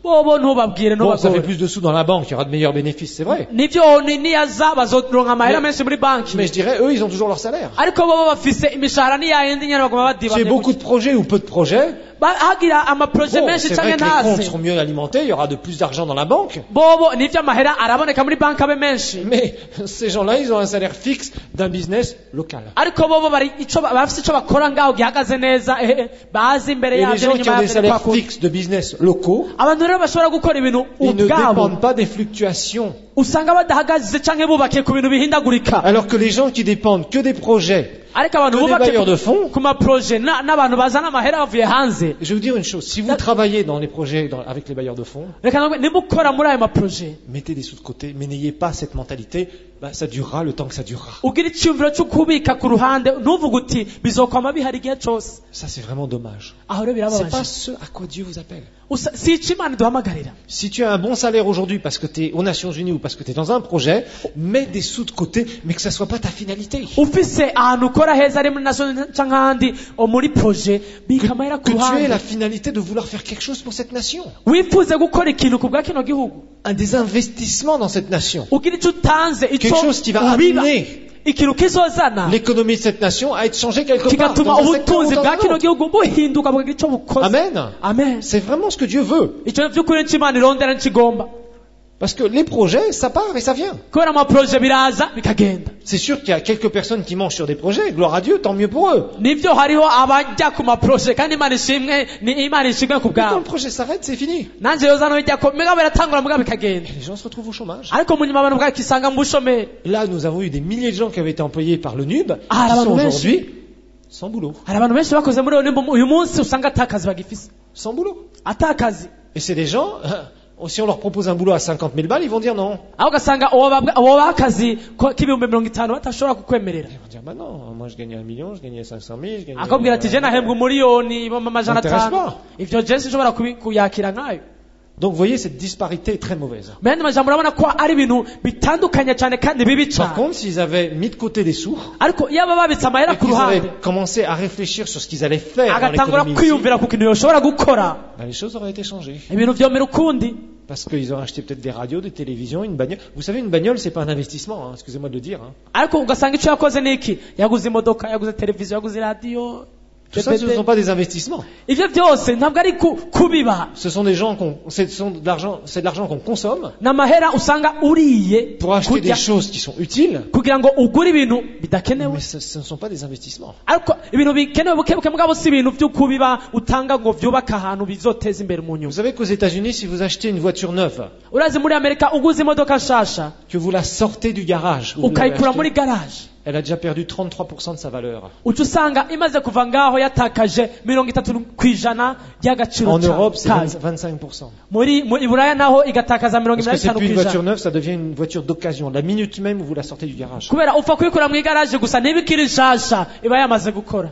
bobo ntubabwire Bon, ça fait ntubagore plus de sous dans la banque, il y aura de meilleurs bénéfices, c'est vrai. nivyo ni- niyaza bazoronka amahera menshi muri banki Mais je dirais, eux, ils ont toujours leur salaire. ariko bobo bafise imishahara niyayindi nyene baguma J'ai badibanye beaucoup de projets ou peu de projets. Ba- hagira amaproje Bon, menshi c'est canke vrai que les comptes ntaze seront mieux alimentés, il y aura de plus d'argent dans la banque. bobo nivyo amahera araboneka muri banki abe menshi Mais ces gens-là, ils ont un salaire fixe d'un business local. ariko bobo bari ico ba- bafise ico bakora ngaho gihagaze neza eh, eh, bazi imbere Et les yavyo gens qui ont n'inyuma des yavyo salaires kwa kundi. fixes de business locaux, abantu rero bashobora gukora ibintu ils ne ubwabo dépendent pas des fluctuations. usanga badahagaze canke bubakiye ku bintu bihindagurika Alors que les gens qui dépendent que des projets, ariko abantu que des bubakiye bailleurs de fonds, ku maproje na- n'abantu bazana amahera bavuye hanze je vais vous dire une chose, si vous travaillez dans les projets dans- avec les bailleurs de fonds, reka nabwe nimukora muri ayo maproje mettez des sous de côté, mais n'ayez pas cette mentalité, bah, ça durera le temps que ça durera. ugira icyumviro cyo kubika ku ruhande ntuvuge uti bizokwama bihari igihe cose Ça, c'est vraiment dommage. aho rero C'est pas birababaje ce à quoi Dieu vous appelle. Usa- si ico imana iduhamagarira Si tu as un bon salaire aujourd'hui parce que tu es aux Nations Unies ou parce que tu es dans un projet, mets des sous de côté, mais que ça soit pas ta finalité. ufise ahantu ukora heza ari muri naso canke ahandi o muri proje bika amahera Que ku tu aies ruhande la finalité de vouloir faire quelque chose pour cette nation. wifuze gukora ikintu ku bwa kino gihugu Un des investissements dans cette nation. ugira ico utanze ico Quelque chose qui va ubiba amener ikintu kizozana l'économie de cette nation à être changée quelque part. kigatuma Dans un secteur ou ubutunzi dans bwa un kino autre. gihugu buhinduka bukagira ico bukoze Amen. amen C'est vraiment ce que Dieu veut. ico vy'ukuri nico imana irondera nikigomba Parce que les projets, ça part et ça vient. kubera amaproje biraza bikagenda C'est sûr qu'il y a quelques personnes qui mangent sur des projets, gloire à Dieu, tant mieux pour eux. nivyo hariho abajya ku maproje kandi imana ishimwe ni imana ishimwe ku Mais quand bwabo le projet s'arrête, c'est fini. nanje yoza no bijyako mega biratangura mugabo bikagenda Et les gens se retrouvent au chômage. ariko mu nyuma abantu bwakisanga mu bushomeri Là, nous avons eu des milliers de gens qui avaient été employés par le N U B, Ah, qui là, sont bah, aujourd'hui sans boulot. hari abantu benshi bakoze muri uyu uyu munsi usanga atakazi bagifise Sans boulot. atakazi Et c'est des gens, si on leur propose un boulot à cinquante mille balles, ils vont dire non. aho ugasanga uwo babwa- uwo bakazi ko- k'ibihumbi mirongo itanu batashobora kukwemerera Ils vont dire bah non, moi je gagnais un million, je gagnais cinq cent mille, je gagnais... akabwira ati je nahembwa umuriyoni ibihumbi amajana M'intéresse atanu pas. ivyo je sinshobora kubi- kuyakira nkayo Donc vous voyez, cette disparité est très mauvaise. mu yandi majambo urabona ko ari ibintu bitandukanye cyane kandi bibi Par cyane contre, s'ils avaient mis de côté des sous, ariko iyo baba babitse amahera et ku qu'ils ruhande avaient commencé à réfléchir sur ce qu'ils allaient faire dans agatangura l'économie ici, kwiyumvira ku kintu yoshobora gukora ben, les choses auraient été changées. ibintu vyomera ukundi Parce qu'ils ont acheté peut-être des radios, des télévisions, une bagnole. Vous savez, une bagnole, c'est pas un investissement, hein, excusez-moi de le dire. Hein. ariko ugasanga icyo yakoze ni iki yaguze imodoka yaguze televiziyo yaguze radiyo Tout ça, ce ne sont pas des investissements. ivyo byose ntabwo ari ku- kubiba Ce sont des gens qu'on, c'est, ce sont de l'argent, c'est de l'argent qu'on consomme ni amahera usanga uriye pour acheter des kurya choses qui sont utiles, kugira ngo ugure ibintu bidakenewe mais ce, ce ne sont pas des investissements. ariko ibintu bikenewe bukebuke mugabo si ibintu vyo kubiba utanga ngo vyubake ahantu bizoteza imbere mu Vous nyuma savez qu'aux États-Unis, si vous achetez une voiture neuve, urazi muri amerika uguze imodoka nshasha que vous la sortez du garage, où vous l'avez ukayikura muri achetée, garage elle a déjà perdu trente-trois pour cent de sa valeur. uca usanga imaze kuva ngaho yatakaje mirongo itatu kw'ijana ry'agaciro En ca- Europe, c'est kayo vingt-cinq pour cent. muri mu iburaya naho igatakaza mirongo Parce que inani c'est plus une n'itanu voiture kw'ijana neuve, ça devient une voiture d'occasion. La minute même où vous la sortez du garage. kubera upfa kuyikura mu igaraje gusa ntibikiri nshasha iba yamaze gukora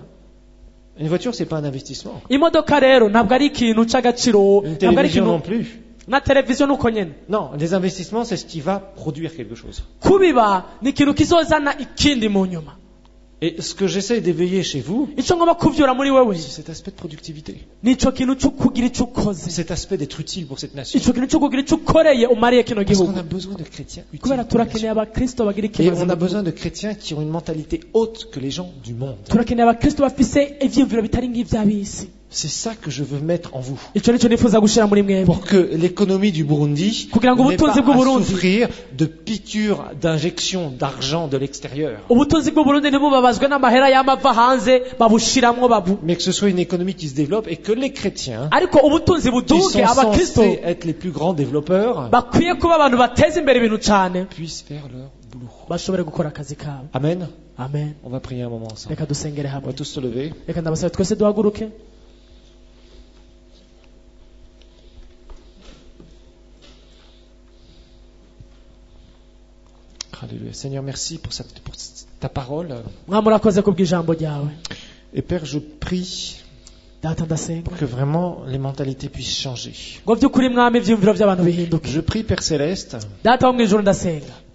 Une voiture, c'est pas un investissement. imodoka rero ntabwo ari ikintu c'agaciro Une ntabwo ari télévision non ikintu plus. na televiziyo nuko nyene Non, les investissements, c'est ce qui va produire quelque chose. kubiba ni ikintu kizozana ikindi mu nyuma Et ce que j'essaie d'éveiller chez vous, ico ngomba kuvyura muri wewe c'est cet aspect de productivité. nico kintu co kugira ico ukoze Cet aspect d'être utile pour cette nation. ico kintu co kugira ico ukoreye umariye kino Parce gihugu qu'on a besoin de chrétiens utiles. kubera pour la nation. turakeneye abakristo bagira Et ikibazo on a besoin de chrétiens qui ont une mentalité haute que les gens du monde. turakeneye abakristo bafise ivyiyumviro bitari ng'ivy'abisi C'est ça que je veux mettre en vous. ico nico nifuza gushira muri mwebwe Pour que l'économie du Burundi Kugira ngo n'ait pas ubutunzi à bw'Uburundi souffrir de piqûres d'injection d'argent de l'extérieur. ubutunzi bw'uburundi ntibubabazwe n'amahera y'amava hanze babushiramwo babu Mais que ce soit une économie qui se développe et que les chrétiens, ariko ubutunzi qui buduge sont abakristo censés être les plus grands développeurs, bakwiye kuba abantu bateza imbere ibintu cane puissent faire leur boulot. bashobore gukora akazi kabo Amen. amen On va prier un moment ensemble. reka dusengere On va hamwe tous se lever. reka ndabasabe twese duhaguruke Alléluia. Seigneur, merci pour, cette- pour ta parole. mwami urakoze kubw'ijambo ryawe Et Père, je prie data ndasenga pour que vraiment les mentalités puissent changer. ngo by'ukuri mwami ivyiyumviro by'abantu bihinduke Je prie, Père Céleste, data wo mw'ijuru ndasenga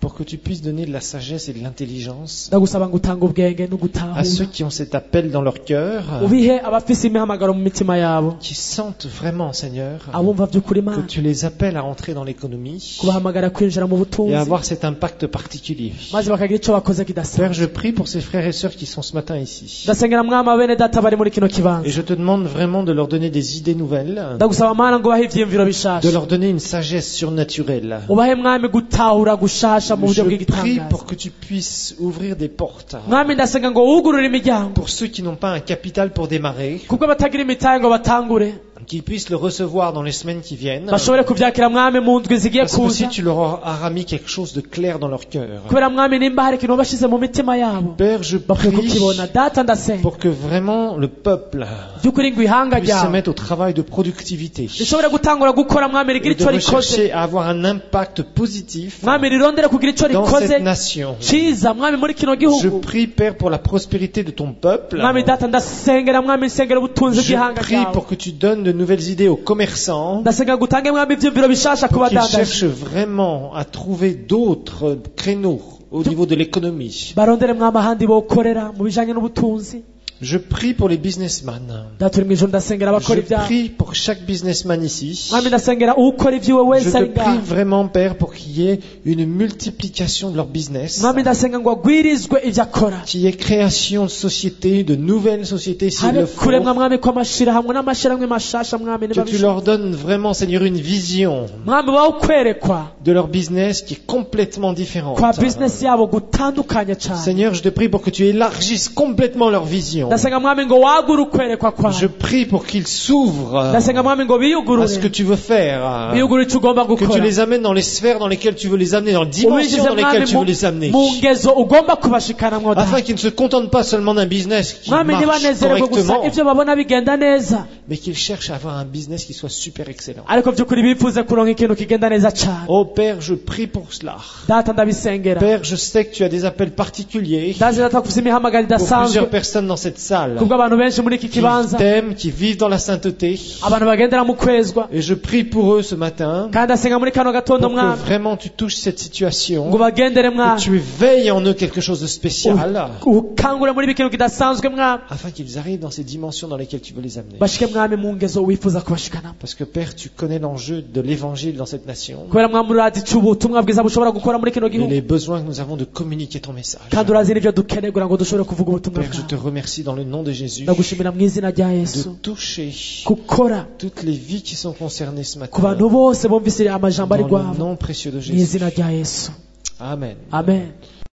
pour que tu puisses donner de la sagesse et de l'intelligence ndagusaba ngo utange ubwenge no à ceux gutahura qui ont cet appel dans leur cœur, ubihe abafise imihamagaro mu mitima yabo qui sentent vraiment, Seigneur, abumva by'ukuri que Mana tu les appelles à entrer dans l'économie kubahamagara kwinjira mu et butunzi à avoir cet impact particulier. maze bakagira icyo bakoze Père, kidasanzwe je prie pour ces frères et sœurs qui sont ce matin ici. ndasengera mwama bene data bari muri kino Et kibanza je te demande vraiment de leur donner des idées nouvelles, ndagusaba Mana ngo bahe ivyiyumviro de bishasha leur donner une sagesse surnaturelle. ubahe mwami gutahura gushasha mu buryo Je prie bw'igitangaza pour que tu puisses ouvrir des portes mwami ndasenga ngo wugurure imiryango pour ceux qui n'ont pas un capital pour démarrer, kubwo batagira imitahe ngo batangure qu'ils puissent le recevoir dans les semaines qui viennent. bashobore kuvyakira mwami mu ndwi zigiye Parce que si kuza tu leur auras mis quelque chose de clair dans leur cœur. kubera mwami nimba hari ikintu bashize mu mitima yabo Père, je bakwiye kukibona prie data ndasenga pour que vraiment le peuple by'ukuri ngo ihanga puisse se ryawe mettre au travail de productivité rishobore gutangura gukora mwami rigira et de icyo rikoze rechercher à avoir un impact positif mwami rirondere kugira icyo dans rikoze cette nation. ciza mwami muri kino Je gihugu prie, Père, pour la prospérité de ton peuple. mwami data ndasengera mwami nsengera ubutunzi Je bw'ihanga prie ryawe pour que tu donnes de nouvelles idées aux commerçants ndasenga ngo utange mwami ivyumviro bishasha ku pour qu'ils badandaji cherchent vraiment à trouver d'autres créneaux au niveau de l'économie. barondere mwami ahandi bokorera mu bijanye n'ubutunzi Je prie pour les businessmen. data uri mw'ijuru ndasengera Je abakora ibyaha prie pour chaque businessman ici. mwami ndasengera ukora ivyiwe Je wese te ari prie ngaha vraiment, Père, pour qu'il y ait une multiplication de leur business, mwami ndasenga ngo agwirizwe ivyo akora qu'il y ait création de sociétés, de nouvelles sociétés s'il habe le faut, kuremwa mwami ko amashirahamwe n'amashirahamwe mashasha mwami que niba tu bishoboka leur donnes vraiment, Seigneur, une vision mwami bawe ukwerekwa de leur business qui est complètement différente. kwa business yabo gutandukanye cane Seigneur, je te prie pour que tu élargisses complètement leur vision. ndasenga mwami ngo wagure ukwerekwa Je kwawe prie pour qu'ils s'ouvrent ndasenga mwami ngo à ce que biyugurure tu veux faire, biyugurure ico ugomba que tu gukora les amènes dans les sphères dans lesquelles tu veux les amener, dans les dimensions ubinjize dans lesquelles mwami tu veux mu- les amener, mu ngezo ugomba kubashikanamwo afin data qu'ils ne se contentent pas seulement d'un business qui mwami marche ntibanezererwe gusa correctement, ivyo babona bigenda neza mais qu'ils cherchent à avoir un business qui soit super excellent. ariko vy'ukuri bifuze kuronka ikintu kigenda neza cane Oh Père, je prie pour cela. data ndabisengera Père, je sais que tu as des appels particuliers ndazi data kufise imihamagaro pour idasanzwe plusieurs personnes dans cette salle kubwo abantu benshi muri iki qui kibanza t'aiment, qui vivent dans la sainteté. abantu bagendera mu kwezwa Et je prie pour eux ce matin kandi asenga muri kano gatondo pour que mwami vraiment tu touches cette ngo situation, bagendere que mwami tu veilles en eux quelque chose de spécial, ukangure muri ikintu kidasanzwe mwami afin qu'ils arrivent dans ces dimensions dans lesquelles tu veux les amener. bashike mwami mu ngezo wifuza kubashikanamo Parce que Père, tu connais l'enjeu de l'évangile dans cette nation kubera mwami urazi ico ubutumwa bwiza bushobora gukora muri kino et gihugu les besoins que nous avons de communiquer ton message. kandi urazi n'ivyo dukeneye kugira ngo dushobore kuvuga ubutumwa Père, je te bwawe remercie dans le nom de Jésus ndagushimira mu izina rya de yesu toucher gukora toutes les vies qui sont concernées ce ku matin. bantu bose bumvise amajambo ari Dans le rwabo nom précieux de mu Jésus. izina rya yesu Amen. amen